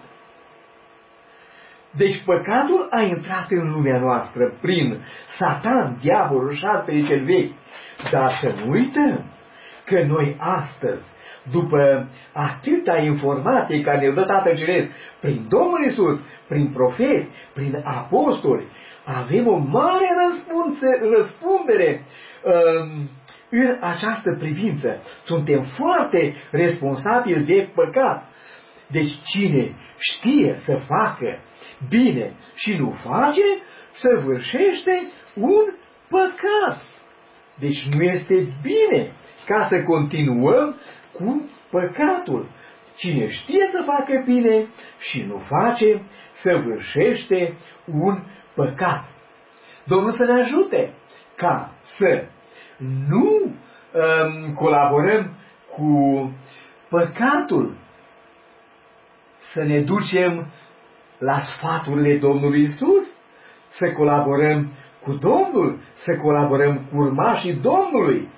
Deci păcatul a intrat în lumea noastră prin Satan, diavolul, șarpele cel vechi. Dar să nu uităm că noi astăzi, după atâta informație care ne-o dă Tatăl Ceresc, prin Domnul Iisus, prin profeti, prin apostoli, avem o mare răspundere um, în această privință. Suntem foarte responsabili de păcat. Deci cine știe să facă bine și nu face, săvârșește un păcat. Deci nu este bine ca să continuăm cu păcatul. Cine știe să facă bine și nu face, săvârșește un păcat. Domnul să ne ajute ca să nu um, colaborăm cu păcatul, să ne ducem la sfaturile Domnului Iisus, să colaborăm cu Domnul, să colaborăm cu urmașii Domnului.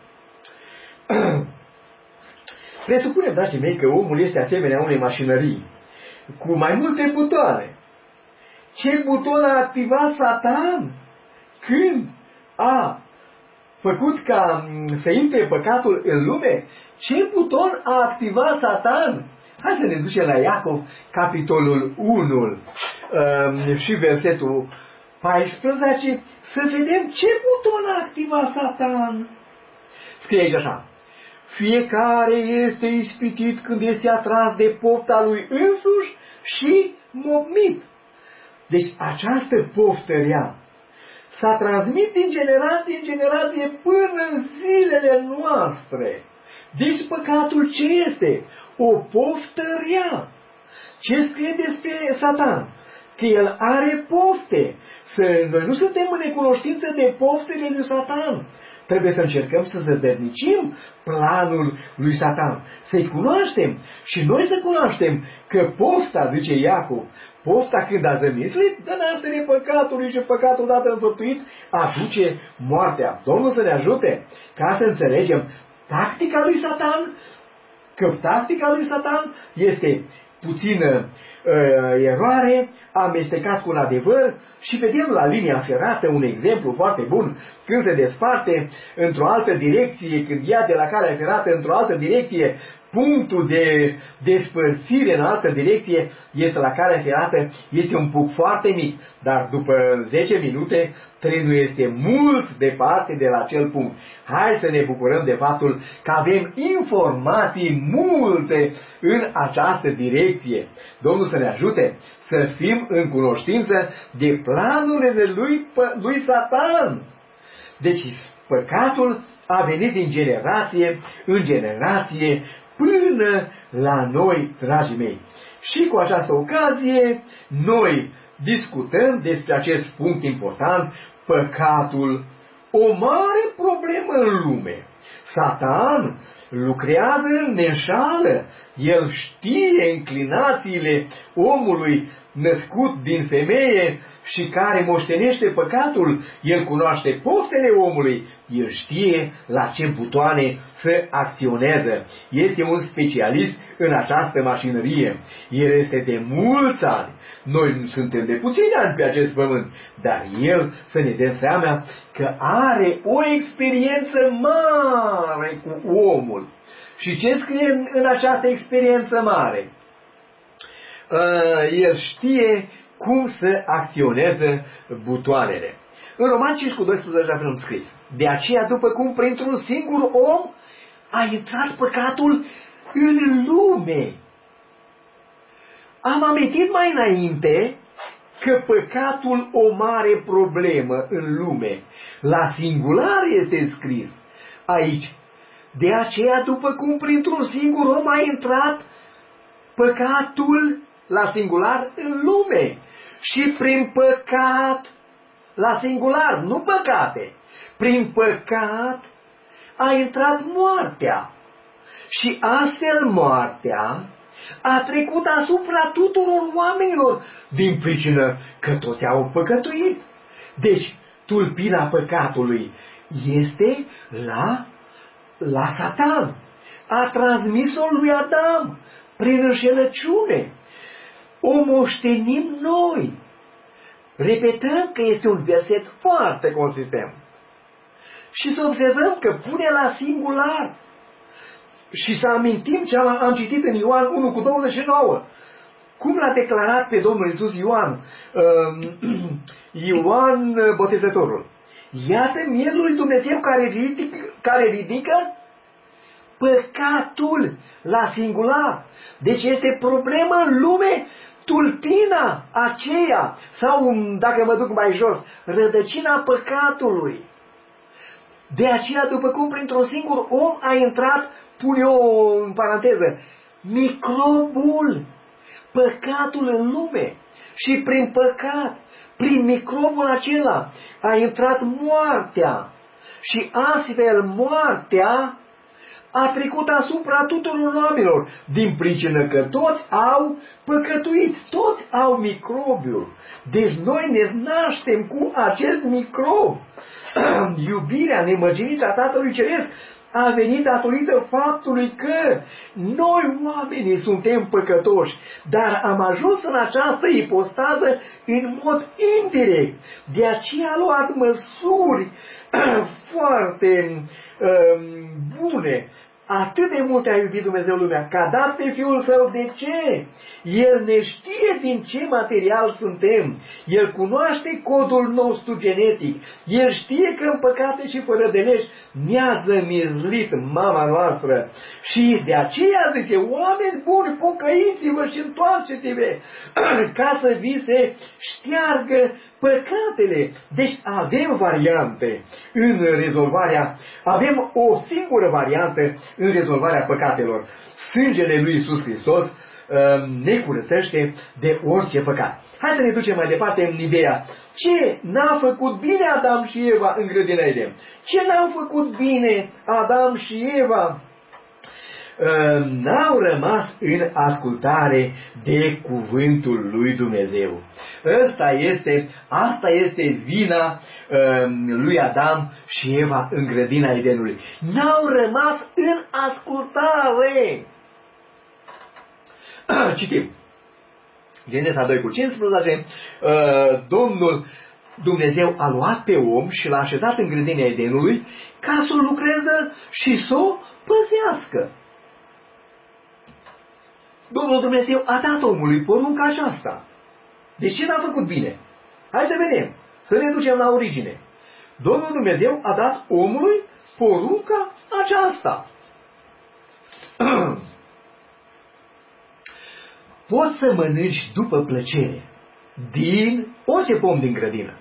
Presupunem, dragii mei, că omul este asemenea unei mașinării, cu mai multe butoane. Ce buton a activat Satan când a făcut ca să intre păcatul în lume? Ce buton a activat Satan? Hai să ne ducem la Iacov, capitolul unu um, și versetul paisprezece, să vedem ce buton a activat Satan. Scrie aici așa: fiecare este ispitit când este atras de pofta lui însuși și mocnit. Deci această poftă rea s-a transmis din generație în generație până în zilele noastre. Deci păcatul ce este? O poftă rea. Ce scrie despre Satan? Că el are pofte. Să, noi nu suntem în necunoștință de poftele lui Satan. Trebuie să încercăm să zădărnicim planul lui Satan, să-i cunoaștem și noi să cunoaștem că pofta, zice Iacov, pofta când a zămislit, dă naștere păcatului și păcatul odată înfăptuit aduce moartea. Domnul să ne ajute ca să înțelegem tactica lui Satan, că tactica lui Satan este puțină uh, eroare, amestecat cu un adevăr și vedem la linia ferată un exemplu foarte bun când se desparte într-o altă direcție, când ia de la calea ferată într-o altă direcție, punctul de despărțire în altă direcție este la calea ferată, este un punct foarte mic, dar după zece minute trenul este mult departe de la acel punct. Hai să ne bucurăm de faptul că avem informații multe în această direcție. Domnul să ne ajute să fim în cunoștință de planurile lui, lui Satan. Deci păcatul a venit din generație în generație până la noi, dragii mei. Și cu această ocazie, noi discutăm despre acest punct important, păcatul, o mare problemă în lume. Satan lucrează, ne înșală, el știe înclinațiile omului născut din femeie și care moștenește păcatul, el cunoaște poftele omului, el știe la ce butoane să acționeze. Este un specialist în această mașinărie. El este de mulți ani. Noi nu suntem de puțini ani pe acest pământ, dar el, să ne dăm seama că are o experiență mare cu omul. Și ce scrie în, în această experiență mare? Uh, el știe cum să acționeze butoanele. În Roman cinci cu doisprezece avem scris: de aceea, după cum printr-un singur om a intrat păcatul în lume. Am amintit mai înainte că păcatul o mare problemă în lume. La singular este scris aici. De aceea, după cum printr-un singur om a intrat păcatul la singular în lume. Și prin păcat, la singular, nu păcate, prin păcat a intrat moartea. Și astfel moartea a trecut asupra tuturor oamenilor, din pricină că toți au păcătuit. Deci, tulpina păcatului este la, la Satan. A transmis-o lui Adam prin înșelăciune. O moștenim noi. Repetăm că este un verset foarte consistent. Și să observăm că pune la singular. Și să amintim ce am, am citit în Ioan unu cu douăzeci și nouă. Cum l-a declarat pe Domnul Iisus Ioan, uh, Ioan Botezătorul. Iată mielul lui Dumnezeu care ridică, care ridică păcatul la singular. Deci este problemă în lume, tulpina aceea, sau, dacă mă duc mai jos, rădăcina păcatului. De aceea, după cum printr-un singur om a intrat, pun eu în paranteză, microbul, păcatul în lume. Și prin păcat, prin microbul acela, a intrat moartea. Și astfel moartea a trecut asupra tuturor oamenilor, din pricină că toți au păcătuit, toți au microbiul. Deci noi ne naștem cu acest microb. Iubirea nemărginită a Tatălui Ceresc a venit datorită faptului că noi oamenii suntem păcătoși, dar am ajuns în această ipostază în mod indirect. De aceea a luat măsuri foarte uh, bune. Atât de mult a iubit Dumnezeu lumea, că a dat pe Fiul Său. De ce? El ne știe din ce material suntem. El cunoaște codul nostru genetic. El știe că în păcate și fără de legi ne-a zămirlit mama noastră. Și de aceea zice: oameni buni, pocăiți-vă și întoarceți-vă ca să vi se șteargă păcatele. Deci avem variante în rezolvarea, avem o singură variantă în rezolvarea păcatelor. Sângele lui Iisus Hristos ne curățește de orice păcat. Hai să ne ducem mai departe în ideea: ce n-a făcut bine Adam și Eva în grădina Eden? Ce n-au făcut bine Adam și Eva? N-au rămas în ascultare de cuvântul lui Dumnezeu. Asta este, asta este vina lui Adam și Eva în grădina Edenului. N-au rămas în ascultare. Citim. Geneza doi cu cincisprezece, Domnul Dumnezeu a luat pe om și l-a așezat în grădina Edenului ca să o lucreze și să o păzească. Domnul Dumnezeu a dat omului porunca aceasta. De ce n-a făcut bine? Hai să vedem, să ne ducem la origine. Domnul Dumnezeu a dat omului porunca aceasta. Poți să mănânci după plăcere din orice pom din grădină.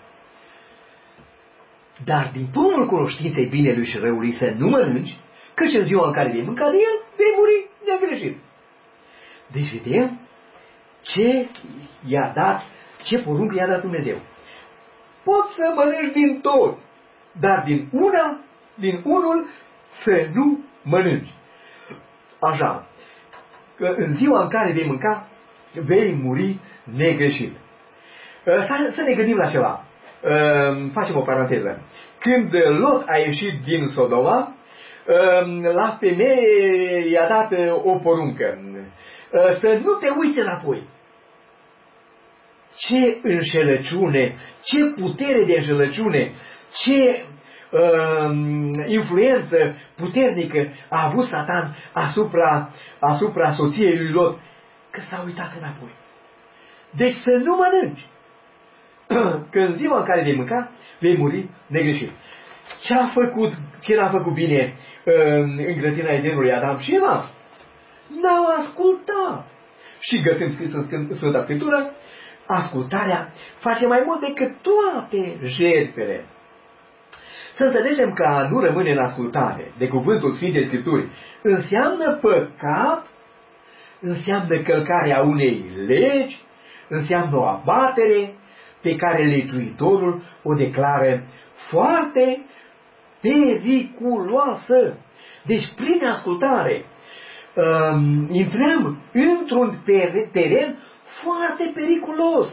Dar din pomul cunoștinței binelui și răului să nu mănânci, căci în ziua în care vei mânca de el, vei muri negreșit. Deci vedem ce i-a dat, ce poruncă i-a dat Dumnezeu. Poți să mănânci din tot, dar din una, din unul să nu mănânci. Așa, că în ziua în care vei mânca, vei muri negreșit. Să ne gândim la ceva. Facem o paranteză. Când Lot a ieșit din Sodoma, la femeie i-a dat o poruncă. Să nu te uiți înapoi. Ce înșelăciune, ce putere de înșelăciune, ce uh, influență puternică a avut Satan asupra, asupra soției lui Lot, că s-a uitat înapoi. Deci să nu mănânci, că în ziua în care vei mânca, vei muri negreșit. Ce a făcut, ce n-a făcut bine uh, în grădina Edenului Adam și Eva? N-au ascultat. Și găsim scris în Sfânta Scriptură, ascultarea face mai mult decât toate jertfele. Să înțelegem că a nu rămâne în ascultare de cuvântul Sfintei Scripturi înseamnă păcat, înseamnă călcarea unei legi, înseamnă o abatere pe care legiuitorul o declară foarte periculoasă. Deci prin ascultare um, intrăm într-un teren foarte periculos.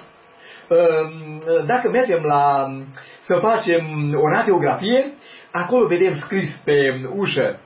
Dacă mergem la să facem o radiografie, acolo vedem scris pe ușă: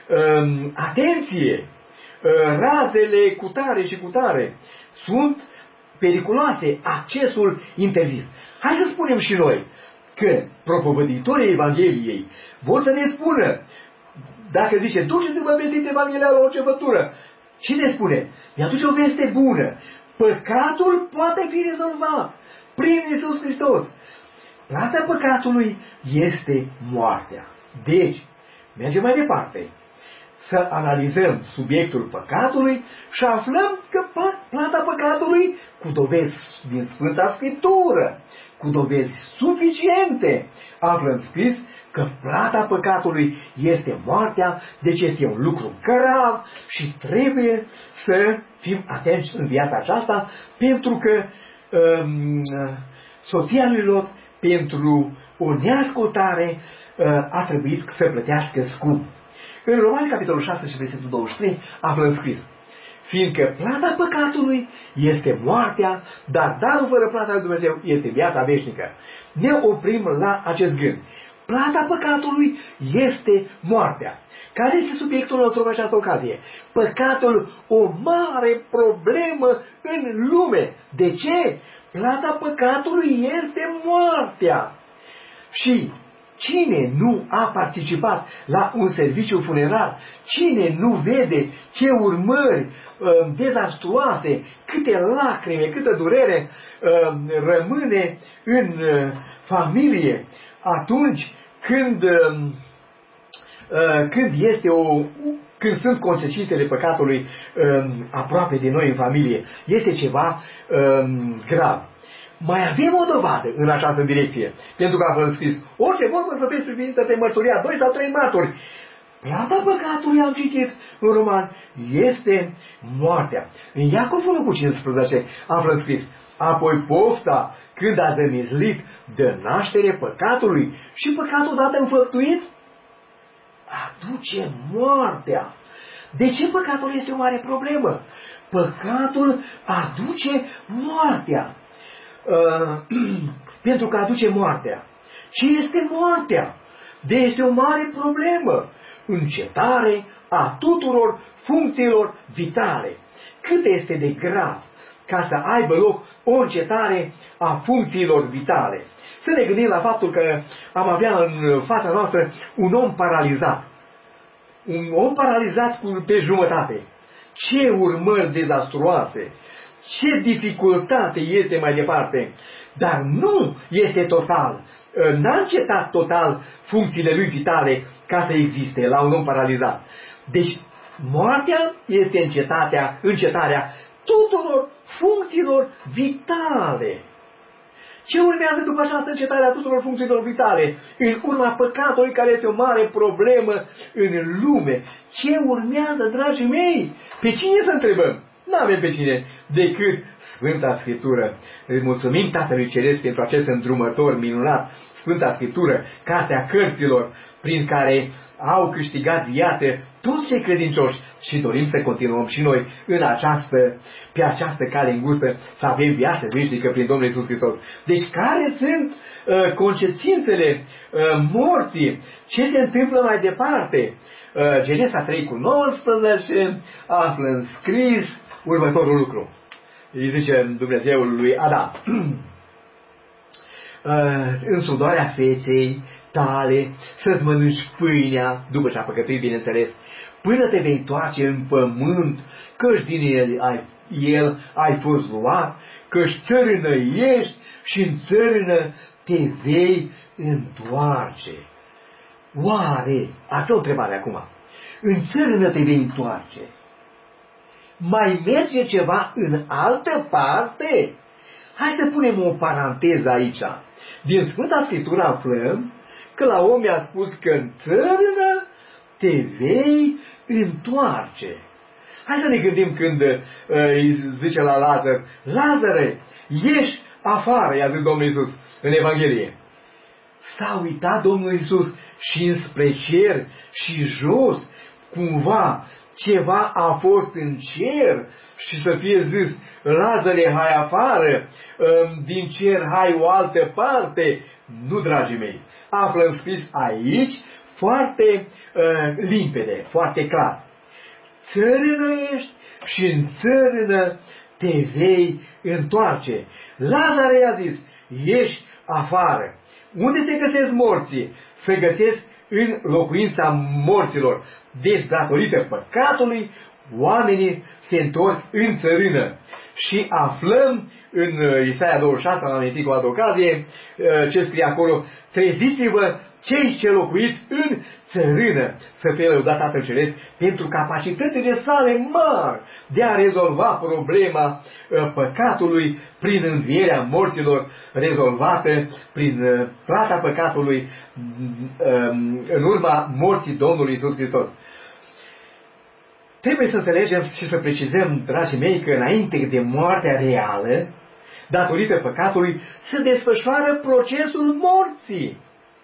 atenție, razele cutare și cutare sunt periculoase, accesul interzis. Hai să spunem și noi că propovăditorii Evangheliei vor să ne spună, dacă zice, duceți-vă vestiți Evanghelia la orice făptură, ce ne spune? I-aduce o veste bună. Păcatul poate fi rezolvat prin Iisus Hristos. Plata păcatului este moartea. Deci, mergem mai departe. Să analizăm subiectul păcatului și aflăm că plata păcatului, cu dovezi din Sfânta Scriptură, cu dovezi suficiente, aflăm scris că plata păcatului este moartea, deci este un lucru grav și trebuie să fim atenți în viața aceasta, pentru că um, soția lui Lot, pentru o neascultare, a trebuit să plătească scump. În Romani, capitolul șase și versetul douăzeci și trei, aflăm scris: fiindcă plata păcatului este moartea, dar darul fără plata lui Dumnezeu este viața veșnică. Ne oprim la acest gând. Plata păcatului este moartea. Care este subiectul nostru în această ocazie? Păcatul, o mare problemă în lume. De ce? Plata păcatului este moartea. Și cine nu a participat la un serviciu funerar, cine nu vede ce urmări uh, dezastruoase, câte lacrime, câtă durere uh, rămâne în uh, familie atunci când, uh, uh, când este o... când sunt consecințele păcatului uh, aproape de noi în familie, este ceva uh, grav. Mai avem o dovadă în această direcție, pentru că a scris: orice vorbă să fie privinită pe mărturia doi sau trei martori. Plata păcatului, am citit în Roman, este moartea. În Iacov unu cu cincisprezece aflăm scris: apoi pofta, când a dămizlit, dă naștere păcatului și păcatul odată înfăptuit aduce moartea. De ce păcatul este o mare problemă? Păcatul aduce moartea. Uh, pentru că aduce moartea. Ce este moartea? De este o mare problemă. Încetare a tuturor funcțiilor vitale. cât este de grav ca să aibă loc o încetare a funcțiilor vitale. Să ne gândim la faptul că am avea în fața noastră un om paralizat. Un om paralizat cu, pe jumătate. Ce urmări dezastruoase, ce dificultate este mai departe. Dar nu este total. N-a încetat total funcțiile lui vitale ca să existe la un om paralizat. Deci moartea este încetatea, încetarea tuturor funcțiilor vitale. Ce urmează după această încetare a tuturor funcțiilor vitale? În urma păcatului, care este o mare problemă în lume. Ce urmează, dragii mei? Pe cine să întrebăm? Nu avem pe cine decât Sfânta Scriptură. Îi mulțumim Tatălui Ceresc pentru acest îndrumător minunat, Sfânta Scriptură, cartea cărților, prin care au câștigat viață toți cei credincioși și dorim să continuăm și noi în această, pe această cale îngustă, să avem viață veșnică prin Domnul Iisus Hristos. Deci care sunt uh, consecințele uh, morții? Ce se întâmplă mai departe? Uh, Genesa trei cu nouăsprezece află în scris următorul lucru. Îi zice Dumnezeul lui Adam: în sudoarea feței tale să-ți mănânci pâinea, după ce a păcătuit, bineînțeles, până te vei întoarce în pământ, căci din el ai, el ai fost luat, căci țărână ești și în țărână te vei întoarce. Oare, asta o întrebare acum, în țărână te vei întoarce, mai merge ceva în altă parte? Hai să punem o paranteză aici. Din Sfânta Scriptură aflăm că la om i-a spus că în țărână te vei întoarce. Hai să ne gândim când uh, îi zice la Lazar: Lazare, ieși afară, i-a zis Domnul Iisus în Evanghelie. S-a uitat Domnul Iisus și înspre cer și jos, cumva ceva a fost în cer și să fie zis: Lazare, hai afară, din cer hai o altă parte. Nu, dragii mei, află în scris aici foarte uh, limpede, foarte clar. Țărână ești și în țărână te vei întoarce. Lazare i-a zis: ieși afară. Unde se găsesc morții? Se găsesc în locuința morților. Deci, datorită păcatului, oamenii se întorc în țărână. Și aflăm în Isaia douăzeci și șase, am amintit cu o altă ocazie, ce scrie acolo: treziți-vă cei ce locuiți în țărână, să fie lăudat Tatăl Ceresc pentru capacitățile sale mari de a rezolva problema păcatului prin învierea morților, rezolvată prin plata păcatului în urma morții Domnului Iisus Hristos. Trebuie să înțelegem și să precizăm, dragii mei, că înainte de moartea reală, datorită păcatului, se desfășoară procesul morții.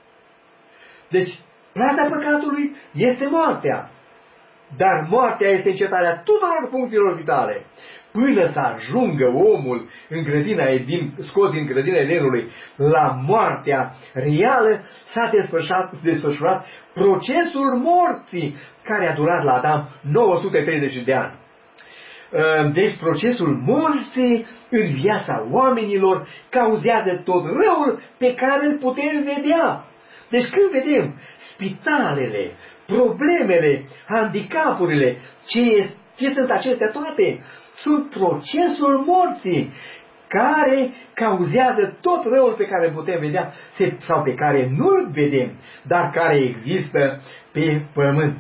Deci, plata păcatului este moartea. Dar moartea este încetarea tuturor funcțiilor vitale. Până să ajungă omul în grădina Eden, scos din grădina Edenului, la moartea reală, s-a desfășurat, desfășurat procesul morții, care a durat la Adam nouă sute treizeci de ani. Deci procesul morții în viața oamenilor cauzează tot răul pe care îl putem vedea. Deci când vedem spitalele, problemele, handicapurile, ce, ce sunt acestea toate? Sunt procesul morții care cauzează tot răul pe care îl putem vedea sau pe care nu-l vedem, dar care există pe pământ.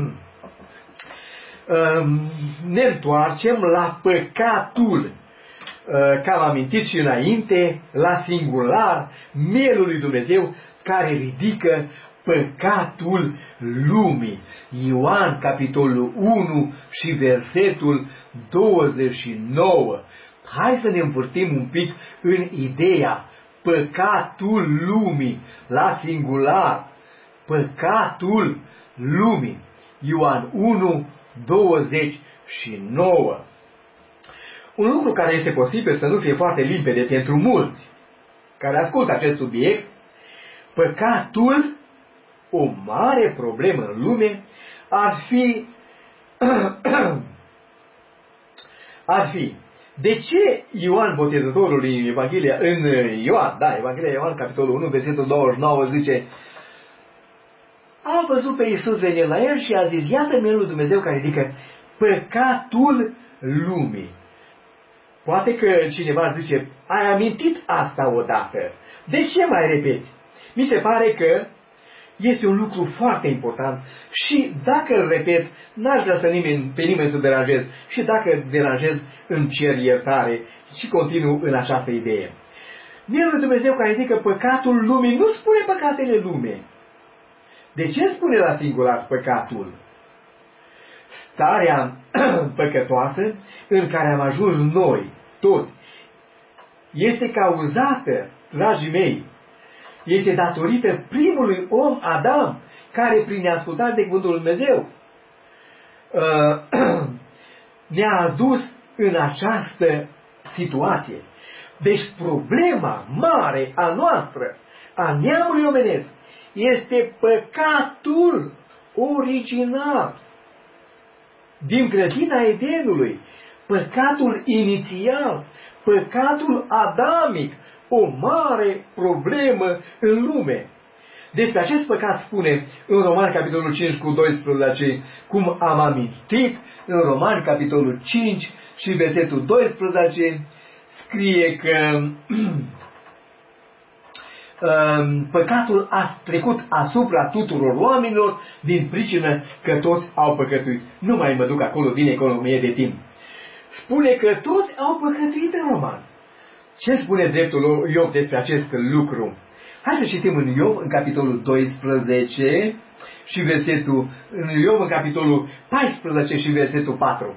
Ne întoarcem la păcatul, că am amintit și înainte, la singular, mielul lui Dumnezeu care ridică păcatul lumii. Ioan, capitolul unu și versetul douăzeci și nouă. Hai să ne învârtim un pic în ideea păcatul lumii, la singular, păcatul lumii. Ioan unu, douăzeci și nouă. Un lucru care este posibil să nu fie foarte limpede pentru mulți care ascultă acest subiect: păcatul, o mare problemă în lume, ar fi ar fi: de ce Ioan Botezătorul în Evanghelia, în Ioan, da, Evanghelia Ioan, capitolul unu, versetul douăzeci și nouă, zice: a văzut pe Iisus venind la el și a zis: iată Mielul lui Dumnezeu care ridică păcatul lumii. Poate că cineva zice: ai amintit asta odată, de ce mai repeti? Mi se pare că este un lucru foarte important și dacă îl repet, n-aș vrea să nimeni, pe nimeni să deranjez, și dacă deranjez, îmi cer iertare și continuu în această idee. Mielul lui Dumnezeu care ridică păcatul lumii nu spune păcatele lumii. De ce spune la singular păcatul? Starea păcătoasă în care am ajuns noi, toți, este cauzată, dragii mei, este datorită primului om, Adam, care prin neascultare de cuvântul lui Dumnezeu ne-a adus în această situație. Deci problema mare a noastră, a neamului omenesc, este păcatul original din grădina Edenului, păcatul inițial, păcatul adamic, o mare problemă în lume. Despre acest păcat spune în Romani capitolul cinci cu doisprezece, cum am amintit, în Romani capitolul cinci și versetul doisprezece scrie că păcatul a trecut asupra tuturor oamenilor din pricină că toți au păcătuit. Nu mai mă duc acolo din economie de timp. Spune că toți au păcătuit în Roman. Ce spune dreptul Iov despre acest lucru? Hai să citim în Iov, în capitolul doisprezece și versetul, în Iov, în capitolul paisprezece și versetul patru.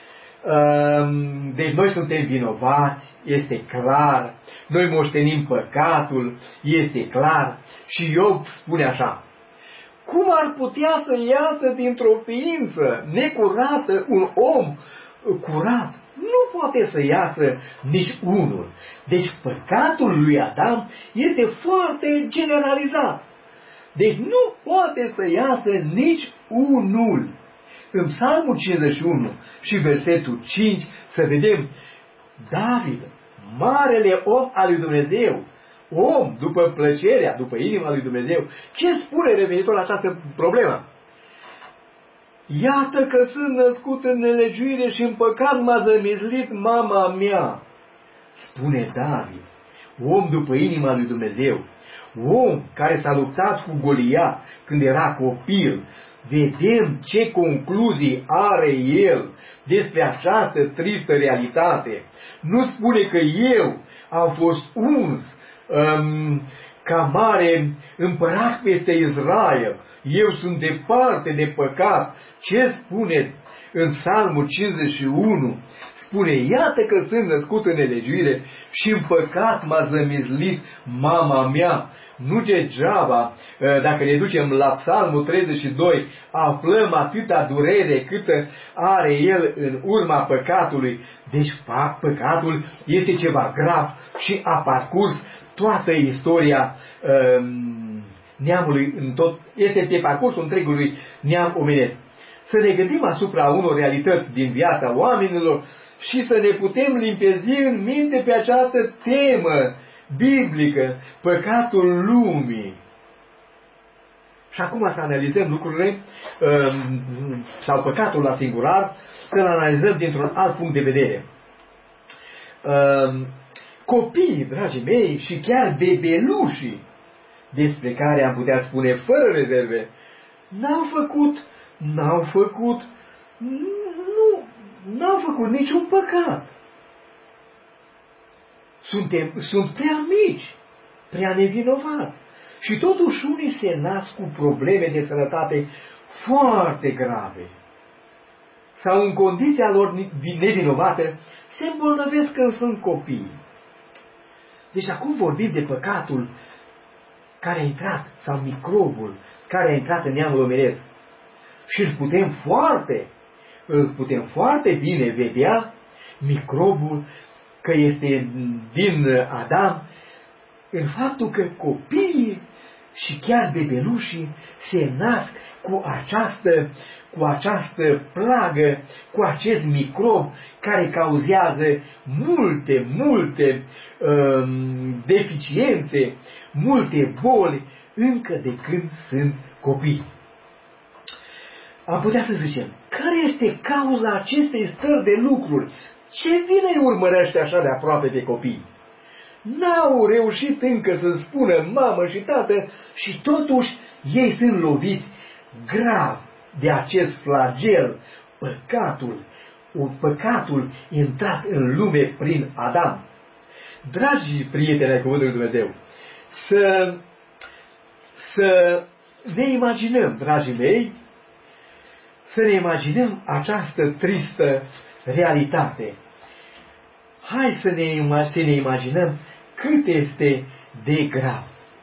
Deci noi suntem vinovați, este clar, noi moștenim păcatul, este clar, și Iov spune așa: cum ar putea să iasă dintr-o ființă necurată un om curat? Nu poate să iasă nici unul. Deci păcatul lui Adam este foarte generalizat. Deci nu poate să iasă nici unul. În Psalmul cincizeci și unu și versetul cinci să vedem David, marele om al lui Dumnezeu, om după plăcerea, după inima lui Dumnezeu, ce spune referitor la această problemă? Iată că sunt născut în nelegiuire și în păcat m-a zămislit mama mea. Spune David, om după inima lui Dumnezeu, om care s-a luptat cu Goliat când era copil. Vedem ce concluzii are el despre această tristă realitate. Nu spune că eu am fost uns um, ca mare împărat peste Israel. Eu sunt departe de păcat. Ce spune în Psalmul cincizeci și unu? Spune: iată că sunt născut în nelegiuire și în păcat m-a zămislit mama mea. Nu degeaba, dacă ne ducem la Psalmul treizeci și doi, aflăm atâta durere câtă are el în urma păcatului. Deci păcatul este ceva grav și a parcurs toată istoria um, neamului, în tot, este pe parcursul întregului neam omenesc. Să ne gândim asupra unor realități din viața oamenilor și să ne putem limpezi în minte pe această temă biblică, păcatul lumii. Și acum să analizăm lucrurile, sau păcatul la singular, să-l analizăm dintr-un alt punct de vedere. Copiii, dragii mei, și chiar bebelușii, despre care am putea spune fără rezerve, n-au făcut, n-au făcut, nu, n-au făcut niciun păcat. Suntem, sunt prea mici, prea nevinovați. Și totuși unii se nasc cu probleme de sănătate foarte grave. Sau în condiția lor nevinovată se îmbolnăvesc când sunt copii. Deci acum vorbim de păcatul care a intrat, sau microbul care a intrat în neamul omenesc. Și îl putem foarte, îl putem foarte bine vedea, microbul, că este din Adam, în faptul că copiii și chiar bebelușii se nasc cu această cu această plagă, cu acest microb care cauzează multe, multe um, deficiențe, multe boli, încă de când sunt copii. Am putea să zicem, care este cauza acestei stări de lucruri? Ce vine îi urmărește așa de aproape de copii? N-au reușit încă să spună mamă și tată și totuși ei sunt loviți grav de acest flagel, păcatul, un păcatul intrat în lume prin Adam. Dragi prieteni ai Cuvântului Lui Dumnezeu, să, să ne imaginăm, dragii mei, să ne imaginăm această tristă realitate. Hai să ne, să ne imaginăm cât este de grav.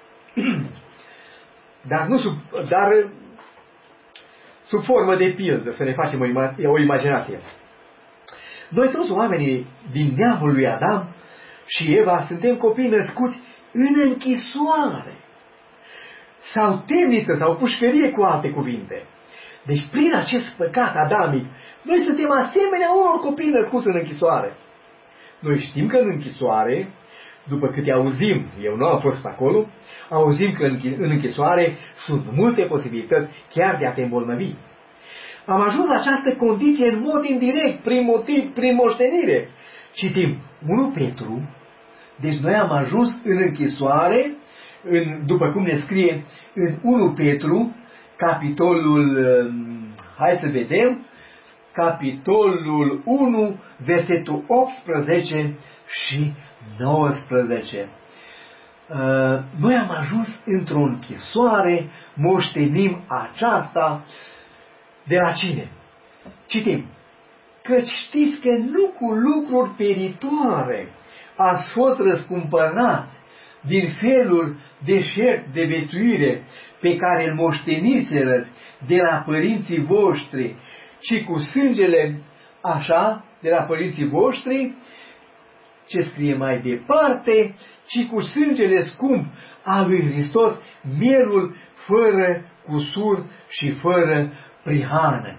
Dar, nu sub, dar sub formă de pildă, să ne facem o, ima, o imaginație. Noi toți oamenii din neamul lui Adam și Eva suntem copii născuți în închisoare. Sau temniță, sau pușcărie, cu alte cuvinte. Deci prin acest păcat adamic, noi suntem asemenea unor copii născuți în închisoare. Noi știm că în închisoare, după câte auzim, eu nu am fost pe acolo, auzim că în închisoare sunt multe posibilități chiar de a te îmbolnăvi. Am ajuns la această condiție în mod indirect, prin motiv, prin moștenire. Citim unu Petru, deci noi am ajuns în închisoare, în, după cum ne scrie în unu Petru, capitolul, hai să vedem, capitolul unu, versetul optsprezece și nouăsprezece. Noi am ajuns într-o închisoare, moștenim aceasta de la cine? Citim, căci știți că nu cu lucruri peritoare ați fost răscumpărați din felul deșert de viețuire pe care îl moșteniserăți de la părinții voștri, ci cu sângele, așa, de la părinții voștri, ce scrie mai departe, ci cu sângele scump al lui Hristos, mielul fără cusur și fără prihană.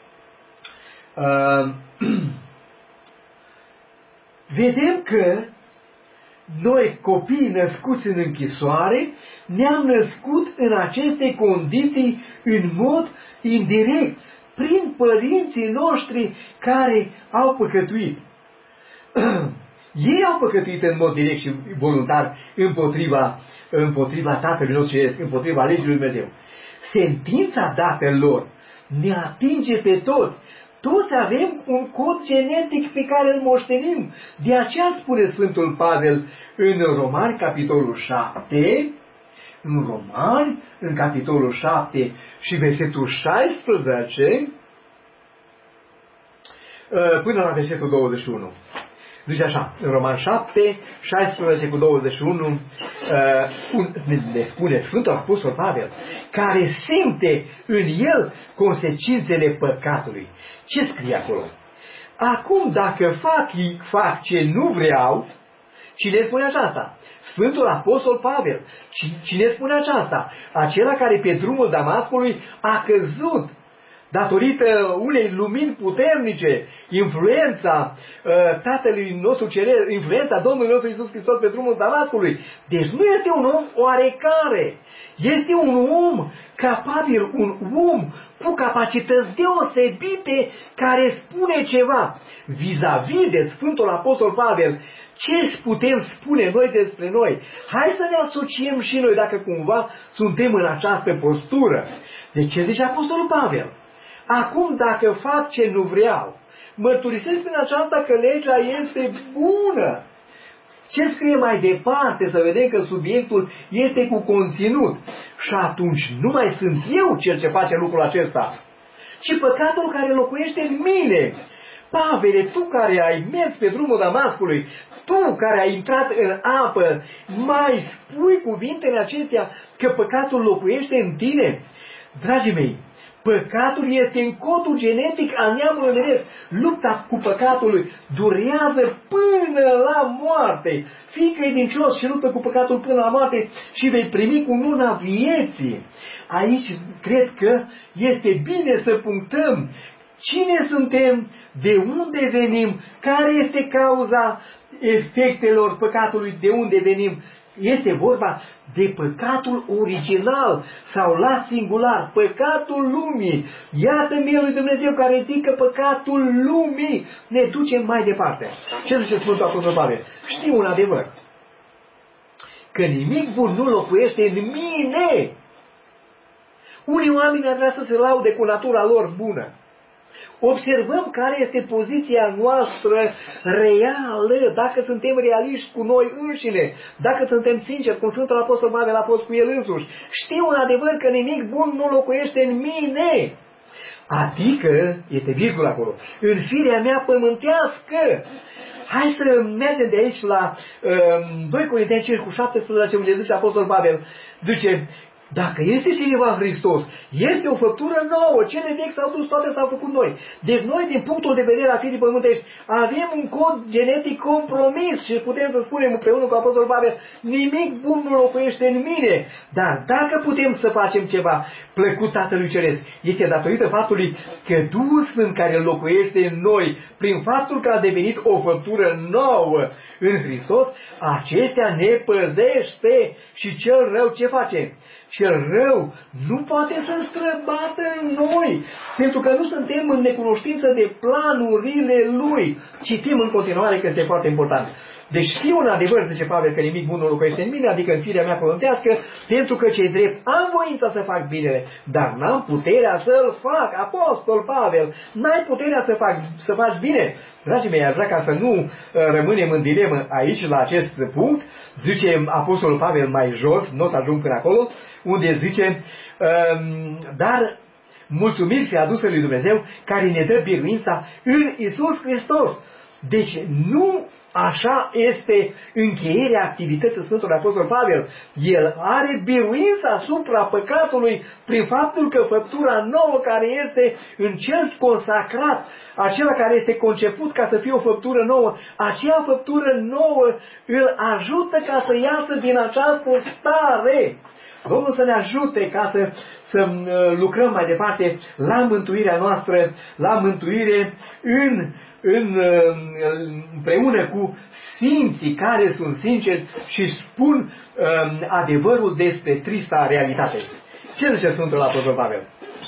Uh, vedem că noi, copii născuți în închisoare, ne-am născut în aceste condiții în mod indirect, prin părinții noștri care au păcătuit. Ei au păcătuit în mod direct și voluntar împotriva, împotriva Tatălui nostru, împotriva legii lui Dumnezeu. Sentința dată lor ne atinge pe toți. Toți avem un cod genetic pe care îl moștenim. De aceea spune Sfântul Pavel în Romani, capitolul șapte, în Romani, în capitolul șapte și versetul șaisprezece, până la versetul douăzeci și unu. Zice așa, în Roman șapte, șaisprezece cu douăzeci și unu, uh, ne spune Sfântul Apostol Pavel, care simte în el consecințele păcatului. Ce scrie acolo? Acum, dacă fac, fac ce nu vreau, cine spune aceasta? Sfântul Apostol Pavel. Cine spune aceasta? Acela care pe drumul Damascului a căzut datorită unei lumini puternice, influența uh, Tatălui nostru Ceresc, influența Domnului nostru Iisus Hristos pe drumul Damascului. Deci nu este un om oarecare, este un om capabil, un om cu capacități deosebite care spune ceva vis-a-vis de Sfântul Apostol Pavel. Ce putem spune noi despre noi? Hai să ne asociem și noi dacă cumva suntem în această postură. De ce zice Apostolul Pavel? Acum, dacă fac ce nu vreau, mărturisesc prin aceasta că legea este bună. Ce scrie mai departe, să vedem că subiectul este cu conținut. Și atunci nu mai sunt eu cel ce face lucrul acesta, ci păcatul care locuiește în mine. Pavele, tu care ai mers pe drumul Damascului, tu care ai intrat în apă, mai spui cuvintele acestea că păcatul locuiește în tine? Dragii mei, Păcatul este în codul genetic al neamului omenesc. Lupta cu păcatul durează până la moarte. Fii credincios și luptă cu păcatul până la moarte și vei primi cununa vieții. Aici cred că este bine să punctăm cine suntem, de unde venim, care este cauza efectelor păcatului, de unde venim. Este vorba de păcatul original sau la singular, păcatul lumii. Iată mielul lui Dumnezeu care zic că păcatul lumii ne duce mai departe. Ce zice Sfântul Apostol Pavel? Știu un adevăr, că nimic bun nu locuiește în mine. Unii oameni ar vrea să se laude cu natura lor bună. Observăm care este poziția noastră reală, dacă suntem realiști cu noi înșine, dacă suntem sinceri, cum Sfântul Apostol Pavel a fost cu el însuși. Știu un adevăr că nimic bun nu locuiește în mine. Adică, este virgulă acolo, în firea mea pământească. Hai să mergem de aici la um, doi Corinteni cinci cu șaptesprezece, unde zice Apostol Pavel, zice: dacă este cineva în Hristos, este o făptură nouă, cele vechi s-au dus, toate s-au făcut noi. Deci noi, din punctul de vedere a firii pământești, avem un cod genetic compromis și putem să spunem împreună cu Apostol Pavel: nimic bun nu locuiește în mine. Dar dacă putem să facem ceva plăcut Tatălui Ceresc, este datorită faptului că Duhul Sfânt care locuiește în noi, prin faptul că a devenit o făptură nouă în Hristos, acestea ne păzește și cel rău ce face? Cel rău nu poate să străbată în noi, pentru că nu suntem în necunoștință de planurile Lui. Citim în continuare că este foarte important. Deci știu un adevăr, zice Pavel, că nimic bun nu locuiește în mine, adică în firea mea pământească, pentru că ce-i drept am voința să fac binele, dar n-am puterea să-l fac. Apostol Pavel, n-ai puterea să, fac, să faci bine. Dragii mei, aș vrea ca să nu uh, rămânem în dilemă aici la acest punct, zice Apostolul Pavel mai jos, nu o să ajung până acolo, unde zice, um, dar mulțumiri fi adusă lui Dumnezeu care ne dă biruința în Iisus Hristos. Deci nu așa este încheierea activității Sfântului Apostol Pavel. El are biruința asupra păcatului prin faptul că făptura nouă care este în cel consacrat, acela care este conceput ca să fie o făptură nouă, acea făptură nouă îl ajută ca să iasă din această stare. Domnul să ne ajute ca să, să lucrăm mai departe la mântuirea noastră, la mântuire în, în, împreună cu sfinții care sunt sinceri și spun um, adevărul despre trista realitate. Ce zice Sfântul Apostol Pavel?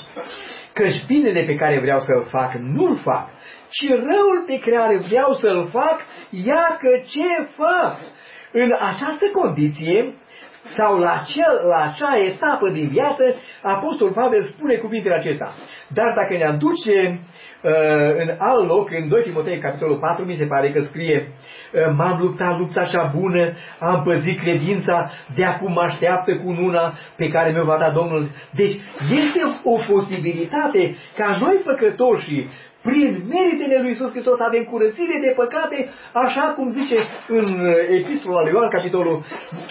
Căci binele pe care vreau să-l fac, nu-l fac, ci răul pe care vreau să-l fac, iacă ce fac. În această condiție, sau la, cel, la acea etapă din viață, Apostol Pavel spune cuvintele acestea. Dar dacă ne aduce uh, în alt loc, în doi Timotei, capitolul patru, mi se pare că scrie: uh, m-am luptat lupta cea bună, am păzit credința, de acum mă așteaptă cununa pe care mi-o va da Domnul. Deci este o posibilitate ca noi păcătoșii, prin meritele lui Iisus Hristos, avem curățire de păcate, așa cum zice în epistola lui Ioan, capitolul,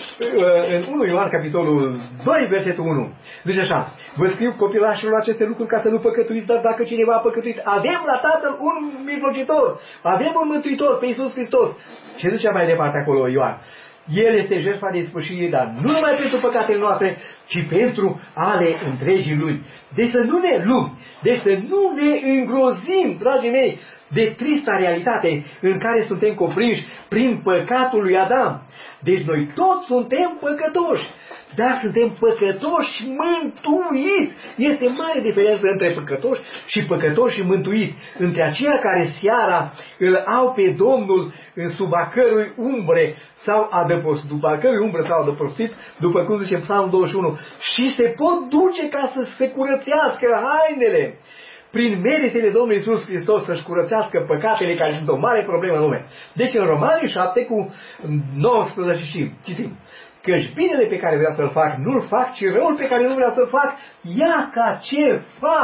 în unu Ioan, capitolul doi, versetul unu. Zice așa: vă scriu, copilașilor, aceste lucruri ca să nu păcătuiți, dar dacă cineva a păcătuit, avem la Tatăl un mijlocitor, avem un mântuitor pe Iisus Hristos. Ce zice mai departe acolo Ioan? El este jertfa de ispășire, dar nu numai pentru păcatele noastre, ci pentru ale întregii Lui. Deci să nu ne lupim, deci să nu ne îngrozim, dragii mei, de trista realitate în care suntem cuprinși prin păcatul lui Adam. Deci noi toți suntem păcătoși, dar suntem păcătoși mântuiți. Este mare diferență între păcătoși și păcătoși mântuiți, între aceia care seara îl au pe Domnul sub a cărui umbre sau adăpostit, după a cărui umbră s-au adăpostit, după cum zice Psalmul douăzeci și unu, și se pot duce ca să se curățească hainele prin meritele Domnului Iisus Hristos, să-și curățească păcatele, care sunt o mare problemă în lume. Deci în Romani șapte cu nouăsprezece și citim: căci binele pe care vreau să-l fac, nu-l fac, ci răul pe care nu vreau să-l fac, ia ca ce fac.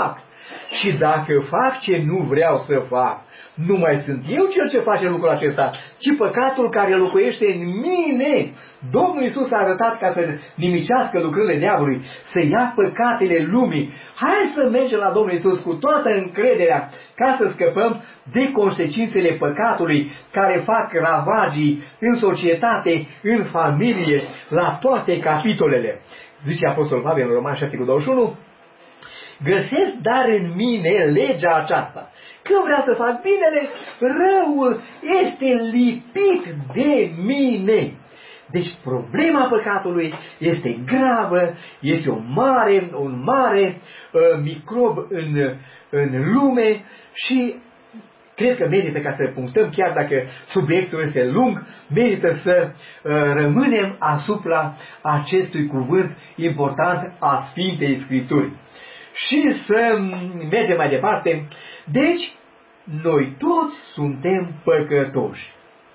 Și dacă fac ce nu vreau să fac, nu mai sunt eu cel ce face lucrul acesta, ci păcatul care locuiește în mine. Domnul Iisus a arătat ca să nimicească lucrările diavolului, să ia păcatele lumii. Hai să mergem la Domnul Iisus cu toată încrederea ca să scăpăm de consecințele păcatului care fac ravagii în societate, în familie, la toate capitolele. Zice Apostol Pavel în Romani șapte cu douăzeci și unu, găsesc dar în mine legea aceasta. Când vreau să fac binele, răul este lipit de mine. Deci problema păcatului este gravă, este o mare, un mare uh, microb în, în lume și cred că merită ca să punctăm, chiar dacă subiectul este lung, merită să uh, rămânem asupra acestui cuvânt important a Sfintei Scripturi. Și să mergem mai departe. Deci, noi toți suntem păcătoși.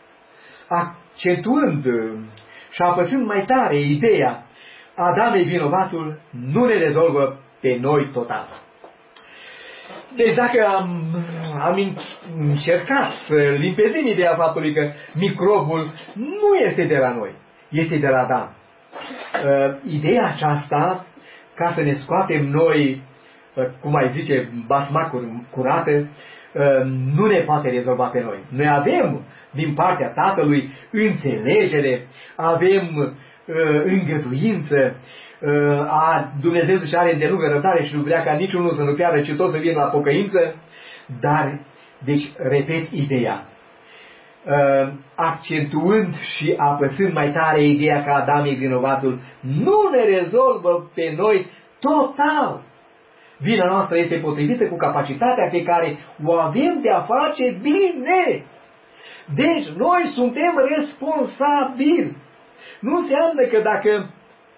Accentuând și apăsând mai tare ideea Adam e vinovatul, nu ne rezolvă pe noi total. Deci dacă am, am încercat să limpezim ideea faptului că microbul nu este de la noi, este de la Adam. Ideea aceasta, ca să ne scoatem noi, cum mai zice, basma curată, nu ne poate rezolva pe noi. Noi avem din partea Tatălui înțelegere, avem uh, îngăduință, uh, a Dumnezeu și are îndelungă răbdare și nu vrea ca niciunul să nu piară, ci tot să vină la pocăință. Dar, deci, repet ideea, uh, accentuând și apăsând mai tare ideea că Adam e vinovatul, nu ne rezolvă pe noi total. Vina noastră este potrivită cu capacitatea pe care o avem de a face bine. Deci noi suntem responsabili. Nu înseamnă că dacă,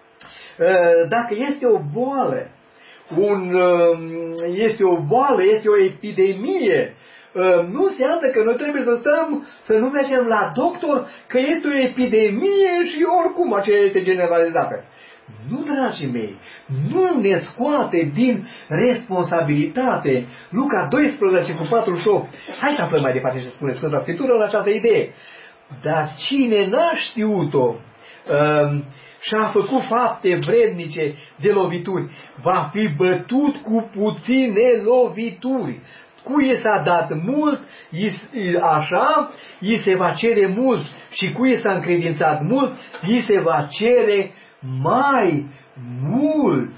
dacă este o boală, un, este o boală, este o epidemie, nu înseamnă că noi trebuie să stăm, să nu mergem la doctor, că este o epidemie și oricum aceea este generalizată. Nu, dragii mei, nu ne scoate din responsabilitate. Luca doisprezece cu patruzeci și opt. Hai să aflăm mai departe ce spune Sfânta Scriptură în această idee. Dar cine n-a știut-o um, și a făcut fapte vrednice de lovituri, va fi bătut cu puține lovituri. Cui s-a dat mult, așa, i se va cere mult, și cui s-a încredințat mult, i se va cere mai mult.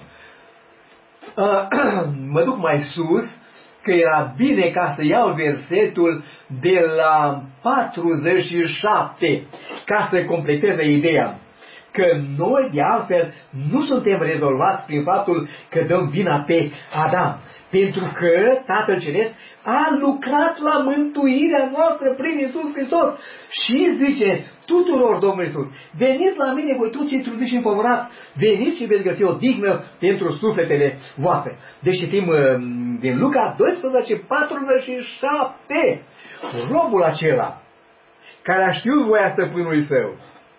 Mă duc mai sus, că era bine ca să iau versetul de la patruzeci și șapte, ca să completeze ideea. Că noi, de altfel, nu suntem rezolvați prin faptul că dăm vina pe Adam. Pentru că Tatăl Ceresc a lucrat la mântuirea noastră prin Iisus Hristos. Și zice tuturor Domnul Iisus, veniți la mine voi toți cei trudiți și împovărați, veniți și veți găsi o dignă pentru sufletele voastre. Deci citim din Luca doisprezece, patruzeci și șapte. Robul acela care a știut voia stăpânului său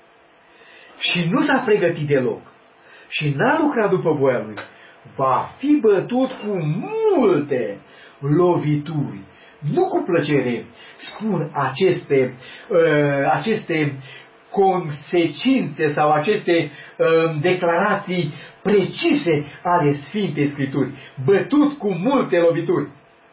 și nu s-a pregătit deloc și n-a lucrat după voia lui, va fi bătut cu multe lovituri. Nu cu plăcere spun aceste, uh, aceste consecințe sau aceste uh, declarații precise ale Sfintei Scripturi. Bătut cu multe lovituri.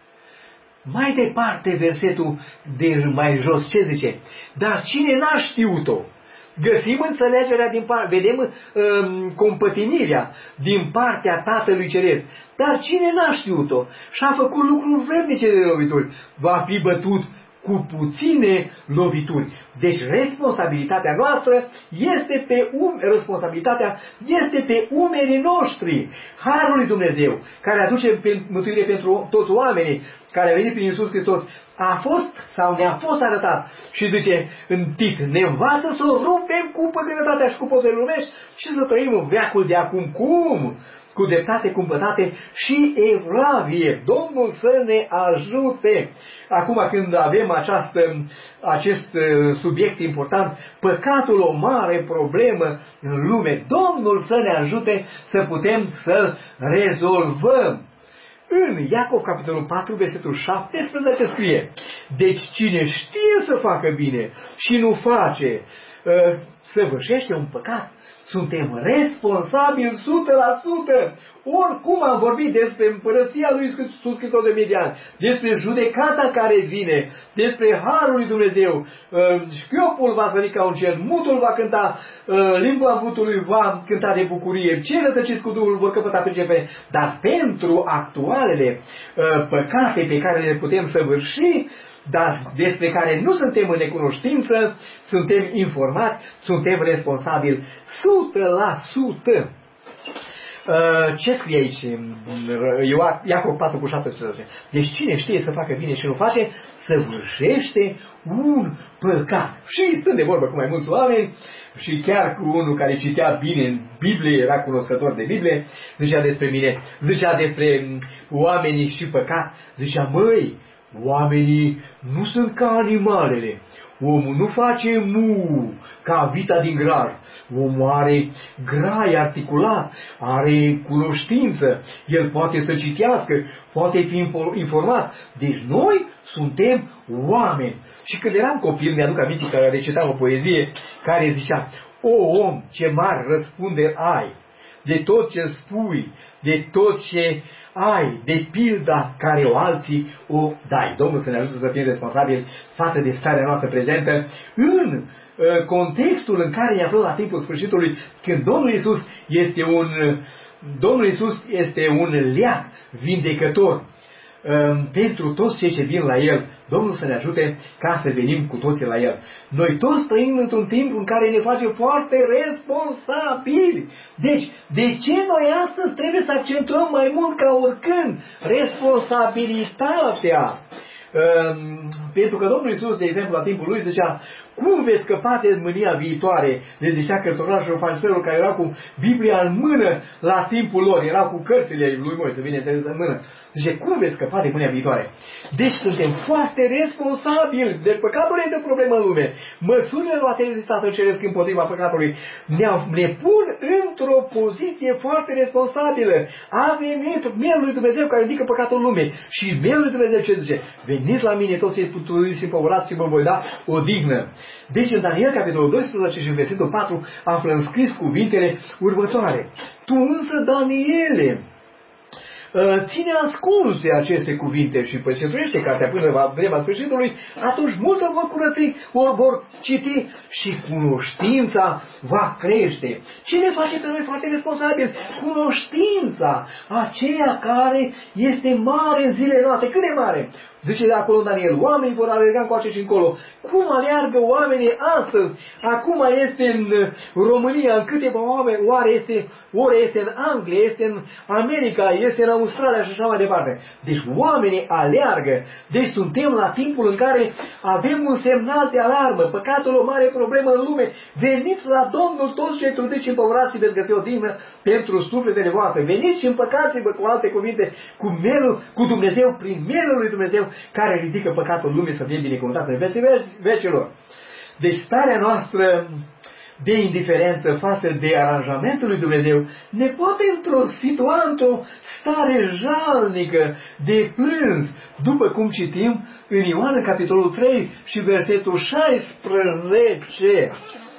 Mai departe versetul de mai jos ce zice? Dar cine n-a știut-o? Găsim înțelegerea din partea, vedem um, compătimirea din partea Tatălui Ceresc. Dar cine n-a știut-o și a făcut lucruri vrednice de lovituri, va fi bătut cu puține lovituri. Deci responsabilitatea noastră este pe um, responsabilitatea este pe umerii noștri. Harul lui Dumnezeu, care aduce mântuire pentru toți oamenii, care a venit prin Iisus Hristos, a fost sau ne-a fost arătat. Și zice în Tit, ne învață să o rupem cu păcănătatea și cu pozele lumești și să trăim în veacul de acum. Cum? Cu dreptate, cumpătate și evlavie. Domnul să ne ajute. Acum când avem această, acest subiect important, păcatul o mare problemă în lume, Domnul să ne ajute să putem să-l rezolvăm. În Iacov, capitolul patru, versetul șaptesprezece scrie: deci cine știe să facă bine și nu face, săvârșește un păcat. Suntem responsabili o sută la sută. Oricum am vorbit despre împărăția lui Iisus Hristos de mii de ani, despre judecata care vine, despre harul lui Dumnezeu. Șchiopul va sări ca un cer, mutul va cânta, limba mutului va cânta de bucurie, cei rătăciți cu Duhul vor căpăta pricepere. Dar pentru actualele păcate pe care le putem săvârși, dar despre care nu suntem în necunoștință, suntem informați, suntem responsabili o sută la sută. Ce scrie aici? Iacov patru cu șaptesprezece. Deci cine știe să facă bine și nu face, săvârșește un păcat. Și stând de vorbă cu mai mulți oameni, și chiar cu unul care citea bine în Biblie, era cunoscător de Biblie, zicea despre mine, zicea despre oamenii și păcat, zicea: măi, oamenii nu sunt ca animalele. Omul nu face mu ca vita din grar. Omul are grai articulat, are cunoștință, el poate să citească, poate fi informat. Deci noi suntem oameni. Și când eram copil, mi-aduc aminte că recitam o poezie care zicea: o om, ce mari răspunderi ai de tot ce spui, de tot ce ai, de pilda care o alții o dai. Domnul să ne ajute să fim responsabili față de starea noastră prezentă în uh, contextul în care ne aflăm la timpul sfârșitului, când Domnul Iisus este un Domnul Iisus este un leac vindecător pentru toți cei ce vin la El. Domnul să ne ajute ca să venim cu toții la El. Noi toți trăim într-un timp în care ne facem foarte responsabili. Deci, de ce noi astăzi trebuie să accentuăm mai mult ca oricând responsabilitatea? Um, pentru că Domnul Iisus, de exemplu, la timpul lui zicea: cum veți scăpa de mânia viitoare? Le zicea cărturașilor, fariseilor care erau cu Biblia în mână la timpul lor, erau cu cărțile lui Moise, bineînțeles, în mână. Zice: cum veți scăpa de mânia viitoare? Deci suntem foarte responsabili. Deci păcatul este o problemă în lume. Măsurile luate de Tatăl Ceresc împotriva păcatului ne, ne pun într-o poziție foarte responsabilă. A venit Mielul lui Dumnezeu care ridică păcatul în lume. Și Mielul lui Dumnezeu ce zice? Veniți la mine toți cei putuiți și împovărați și vă voi da o dignă. Deci în Daniel, capitolul doisprezece și versetul patru, aflăm scris cuvintele următoare: tu însă, Daniele, ține ascunse aceste cuvinte și păcătuiește cartea până la vremea sfârșitului, atunci mulți vor curăți, vor, vor citi și cunoștința va crește. Ce ne face pe noi foarte responsabili? Cunoștința aceea care este mare în zilele noastre. Cât de mare? Zice de acolo Daniel: oamenii vor alerga încoace și încolo. Cum aleargă oamenii astăzi? Acum este în România, în câteva ore este, ore este în Anglia, este în America, este în Australia și așa mai departe. Deci oamenii aleargă. Deci suntem la timpul în care avem un semnal de alarmă. Păcatul o mare problemă în lume. Veniți la Domnul toți cei trudiți și împovărați și veți găsi o dignă pentru sufletele voastre. Veniți și împăcați-vă, cu alte cuvinte, cu melul, cu Dumnezeu, prin melul lui Dumnezeu, care ridică păcatul lumii să fie binecuvântat în vecii vecilor. Deci starea noastră de indiferență față de aranjamentul lui Dumnezeu ne poate într-o situa într-o stare jalnică de plâns, după cum citim în Ioan, în capitolul trei și versetul șaisprezece.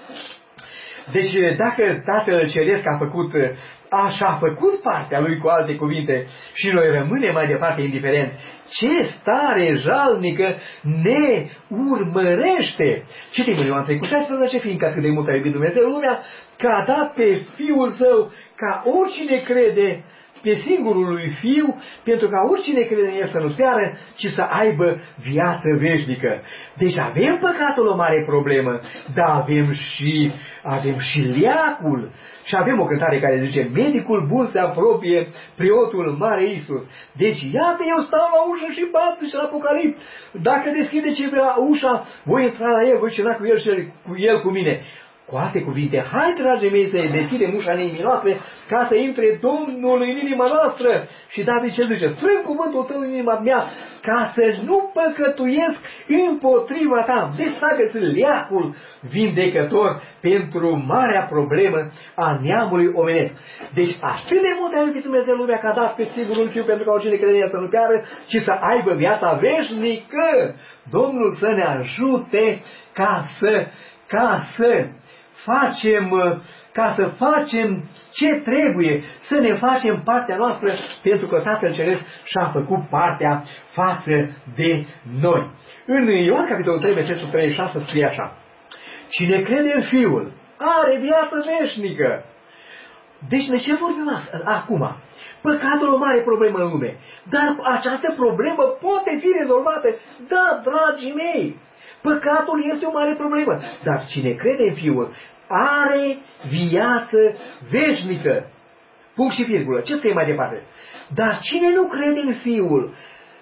Deci dacă Tatăl Ceresc a făcut așa, a făcut partea lui, cu alte cuvinte, și noi rămânem mai departe indiferenți, ce stare jalnică ne urmărește! Citim în Ioan trei cu șaisprezece: fiindcă atât de mult a iubit Dumnezeu lumea, că a dat pe Fiul Său, ca oricine crede pe singurul lui Fiu, pentru ca oricine crede în El să nu piară, ci să aibă viață veșnică. Deci avem păcatul o mare problemă, dar avem și, avem și leacul. Și avem o cântare care zice: medicul bun se apropie, preotul mare Iisus. Deci iată, eu stau la ușă și bat, și la Apocalips. Dacă deschide cineva ușa, voi intra la El, voi cena cu El și cu El cu mine. Cu alte cuvinte, hai, dragii mei, să deschidem ușa în inimii noastre ca să intre Domnul în inima noastră. Și David ce zice? Frâng cuvântul tău în inima mea ca să nu păcătuiesc împotriva ta. Deci s-a găsit leacul vindecător pentru marea problemă a neamului omenesc. Deci atât de mult a iubit Dumnezeu lumea că a dat pe singurul Fiu pentru ca oricine crede în El să nu piară, ci să aibă viața veșnică. Domnul să ne ajute ca să, ca să facem, ca să facem ce trebuie, să ne facem partea noastră, pentru că Tatăl Ceresc și-a făcut partea față de noi. În Ioan capitolul trei, versetul treizeci și șase scrie așa: cine crede în Fiul are viață veșnică. Deci de ce vorbim acum? Păcatul o mare problemă în lume, dar această problemă poate fi rezolvată. Da, dragii mei, păcatul este o mare problemă, dar cine crede în Fiul are viață veșnică. Punct și virgulă. Ce scrie mai departe? Dar cine nu crede în Fiul,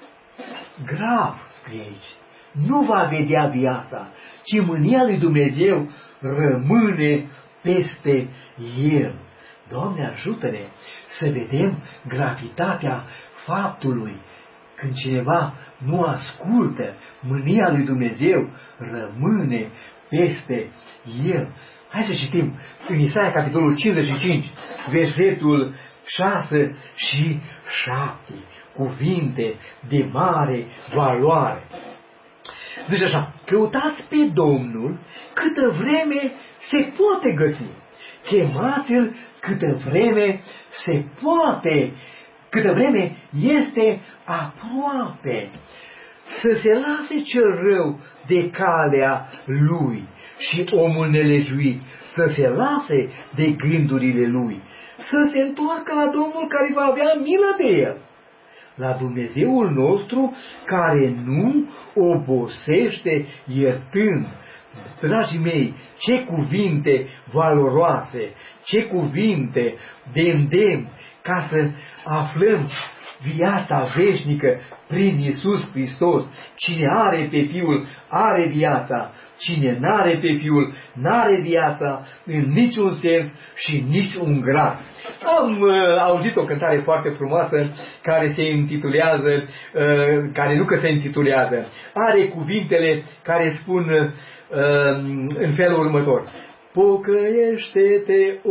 grav, scrie aici, nu va vedea viața, ci mânia lui Dumnezeu rămâne peste el. Doamne, ajută-ne să vedem gravitatea faptului. Când cineva nu ascultă, mânia lui Dumnezeu rămâne peste el. Hai să citim în Isaia capitolul cincizeci și cinci, versetul șase și șapte, cuvinte de mare valoare. Zice așa: căutați pe Domnul câtă vreme se poate găsi, chemați-L câtă vreme se poate, câtă vreme este aproape. Să se lase cel rău de calea lui și omul nelejuit să se lase de gândurile lui, să se întoarcă la Domnul care va avea milă de el, la Dumnezeul nostru care nu obosește iertând. Dragii mei, ce cuvinte valoroase, ce cuvinte de îndemn ca să aflăm viața veșnică prin Iisus Hristos. Cine are pe Fiul are viața, cine n-are pe Fiul n-are viața în niciun sens și niciun grad. Am uh, auzit o cântare foarte frumoasă care se intitulează, uh, care nu că se intitulează, are cuvintele care spun uh, în felul următor: pocăiește-te,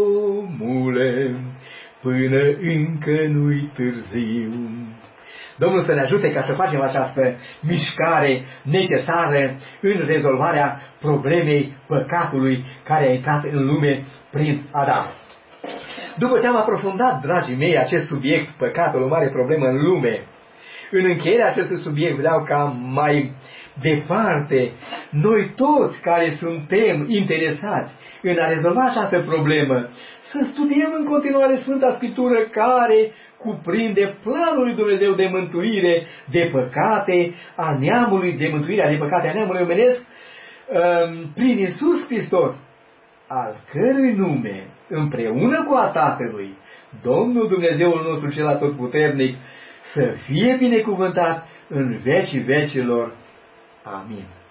omule, până încă nu-i târziu. Domnul să ne ajute ca să facem această mișcare necesară în rezolvarea problemei păcatului care a intrat în lume prin Adam. După ce am aprofundat, dragii mei, acest subiect, păcatul, o mare problemă în lume, în încheierea acestui subiect vreau ca mai departe noi toți care suntem interesați în a rezolva această problemă să studiem în continuare Sfânta Scriptură, care cuprinde planul lui Dumnezeu de mântuire de păcate a neamului, de mântuirea de păcate a neamului omenesc prin Iisus Hristos, al cărui nume, împreună cu a Tatălui, Domnul Dumnezeul nostru cel atotputernic, să fie binecuvântat în vecii vecilor. Amin.